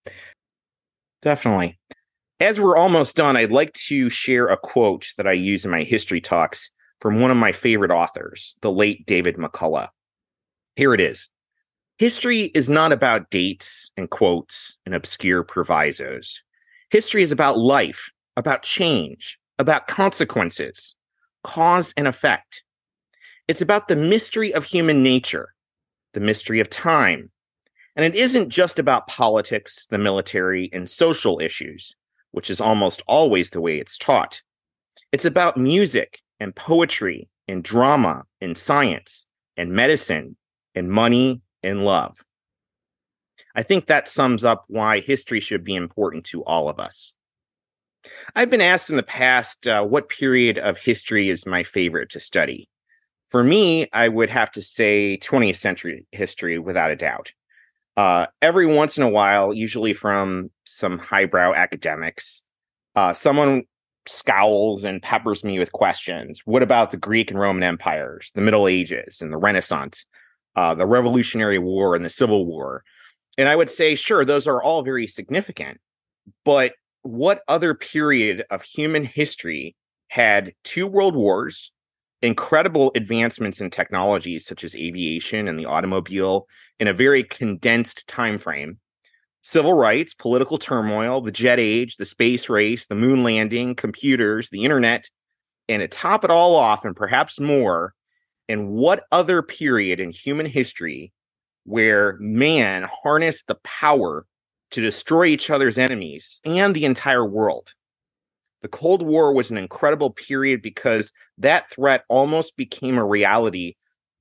definitely. As we're almost done, I'd like to share a quote that I use in my history talks from one of my favorite authors, the late David McCullough. Here it is. History is not about dates and quotes and obscure provisos. History is about life, about change, about consequences, cause and effect. It's about the mystery of human nature, the mystery of time. And it isn't just about politics, the military, and social issues, which is almost always the way it's taught. It's about music and poetry and drama and science and medicine and money and love. I think that sums up why history should be important to all of us. I've been asked in the past uh, what period of history is my favorite to study. For me, I would have to say twentieth century history without a doubt. Uh, every once in a while, usually from some highbrow academics, uh, someone scowls and peppers me with questions. What about the Greek and Roman empires, the Middle Ages and the Renaissance, uh, the Revolutionary War and the Civil War? And I would say, sure, those are all very significant. But what other period of human history had two world wars, incredible advancements in technologies such as aviation and the automobile in a very condensed time frame, civil rights, political turmoil, the jet age, the space race, the moon landing, computers, the internet, and to top it all off, and perhaps more, in what other period in human history where man harnessed the power to destroy each other's enemies and the entire world? The Cold War was an incredible period because that threat almost became a reality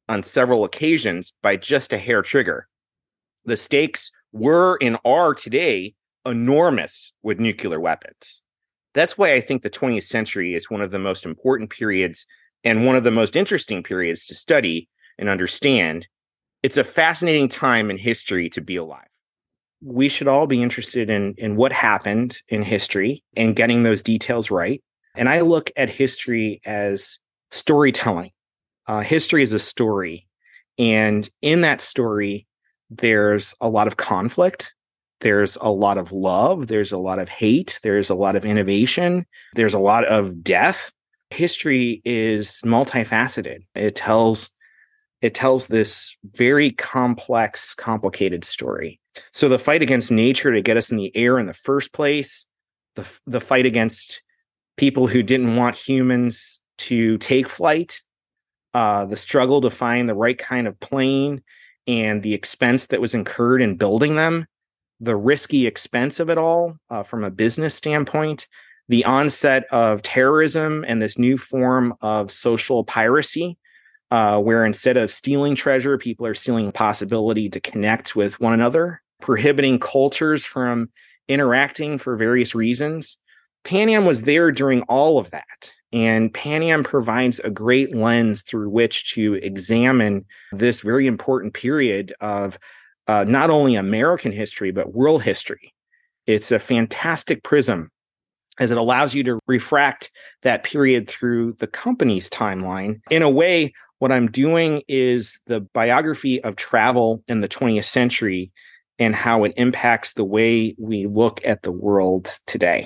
on several occasions by just a hair trigger. The stakes were and are today enormous with nuclear weapons. That's why I think the twentieth century is one of the most important periods and one of the most interesting periods to study and understand. It's a fascinating time in history to be alive. We should all be interested in, in what happened in history and getting those details right. And I look at history as storytelling. Uh, history is a story. And in that story, there's a lot of conflict. There's a lot of love. There's a lot of hate. There's a lot of innovation. There's a lot of death. History is multifaceted. It tells It tells this very complex, complicated story. So the fight against nature to get us in the air in the first place, the, the fight against people who didn't want humans to take flight, uh, the struggle to find the right kind of plane and the expense that was incurred in building them, the risky expense of it all uh, from a business standpoint, the onset of terrorism and this new form of social piracy, Uh, where instead of stealing treasure, people are stealing the possibility to connect with one another, prohibiting cultures from interacting for various reasons. Pan Am was there during all of that. And Pan Am provides a great lens through which to examine this very important period of uh, not only American history, but world history. It's a fantastic prism as it allows you to refract that period through the company's timeline. In a way, what I'm doing is the biography of travel in the twentieth century and how it impacts the way we look at the world today.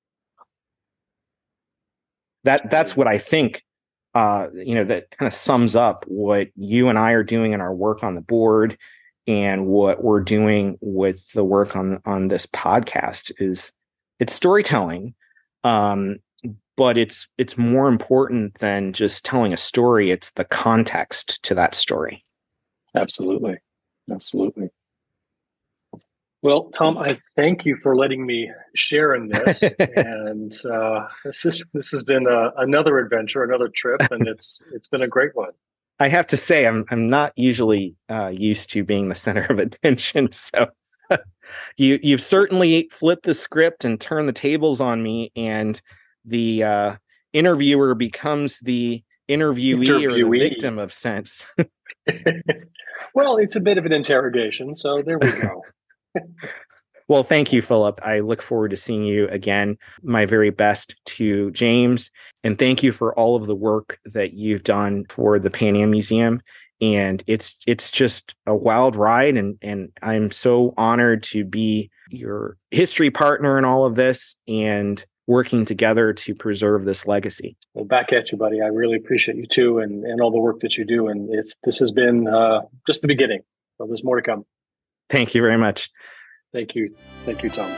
That that's what I think, uh, you know, that kind of sums up what you and I are doing in our work on the board and what we're doing with the work on, on this podcast is it's storytelling. Um, But it's it's more important than just telling a story. It's the context to that story. Absolutely. Absolutely. Well, Tom, I thank you for letting me share in this. and uh, this is this has been a, another adventure, another trip, and it's it's been a great one. I have to say, I'm I'm not usually uh, used to being the center of attention. So you you've certainly flipped the script and turned the tables on me, and the uh, interviewer becomes the interviewee, interviewee. or the victim of sense. Well, it's a bit of an interrogation, so there we go. Well, thank you, Philip. I look forward to seeing you again. My very best to James, and thank you for all of the work that you've done for the Pan Am Museum. And it's it's just a wild ride, and and I'm so honored to be your history partner in all of this, and working together to preserve this legacy. Well, back at you, buddy. I really appreciate you too, and, and all the work that you do. And it's this has been uh, just the beginning. So there's more to come. Thank you very much. Thank you. Thank you, Tom.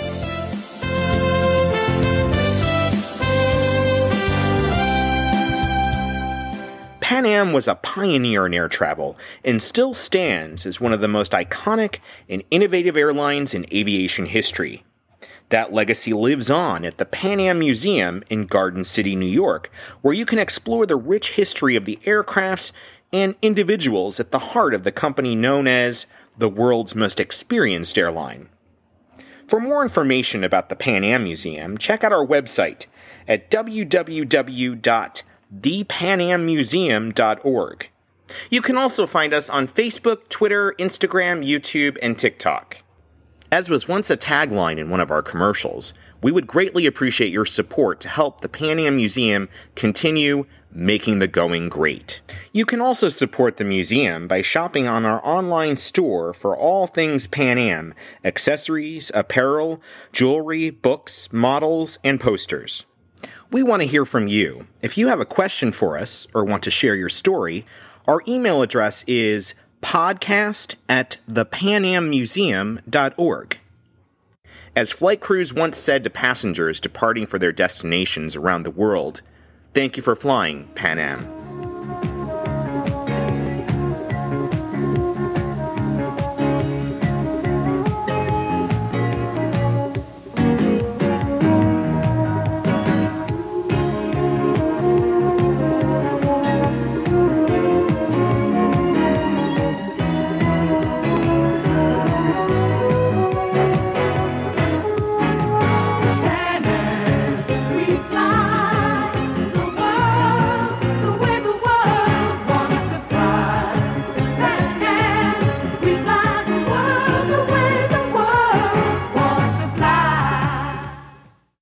Pan Am was a pioneer in air travel and still stands as one of the most iconic and innovative airlines in aviation history. That legacy lives on at the Pan Am Museum in Garden City, New York, where you can explore the rich history of the aircrafts and individuals at the heart of the company known as the world's most experienced airline. For more information about the Pan Am Museum, check out our website at w w w dot the pan am museum dot org. You can also find us on Facebook, Twitter, Instagram, YouTube, and TikTok. As was once a tagline in one of our commercials, we would greatly appreciate your support to help the Pan Am Museum continue making the going great. You can also support the museum by shopping on our online store for all things Pan Am, accessories, apparel, jewelry, books, models, and posters. We want to hear from you. If you have a question for us or want to share your story, our email address is podcast at the pan am museum dot org. As flight crews once said to passengers departing for their destinations around the world, thank you for flying, Pan Am.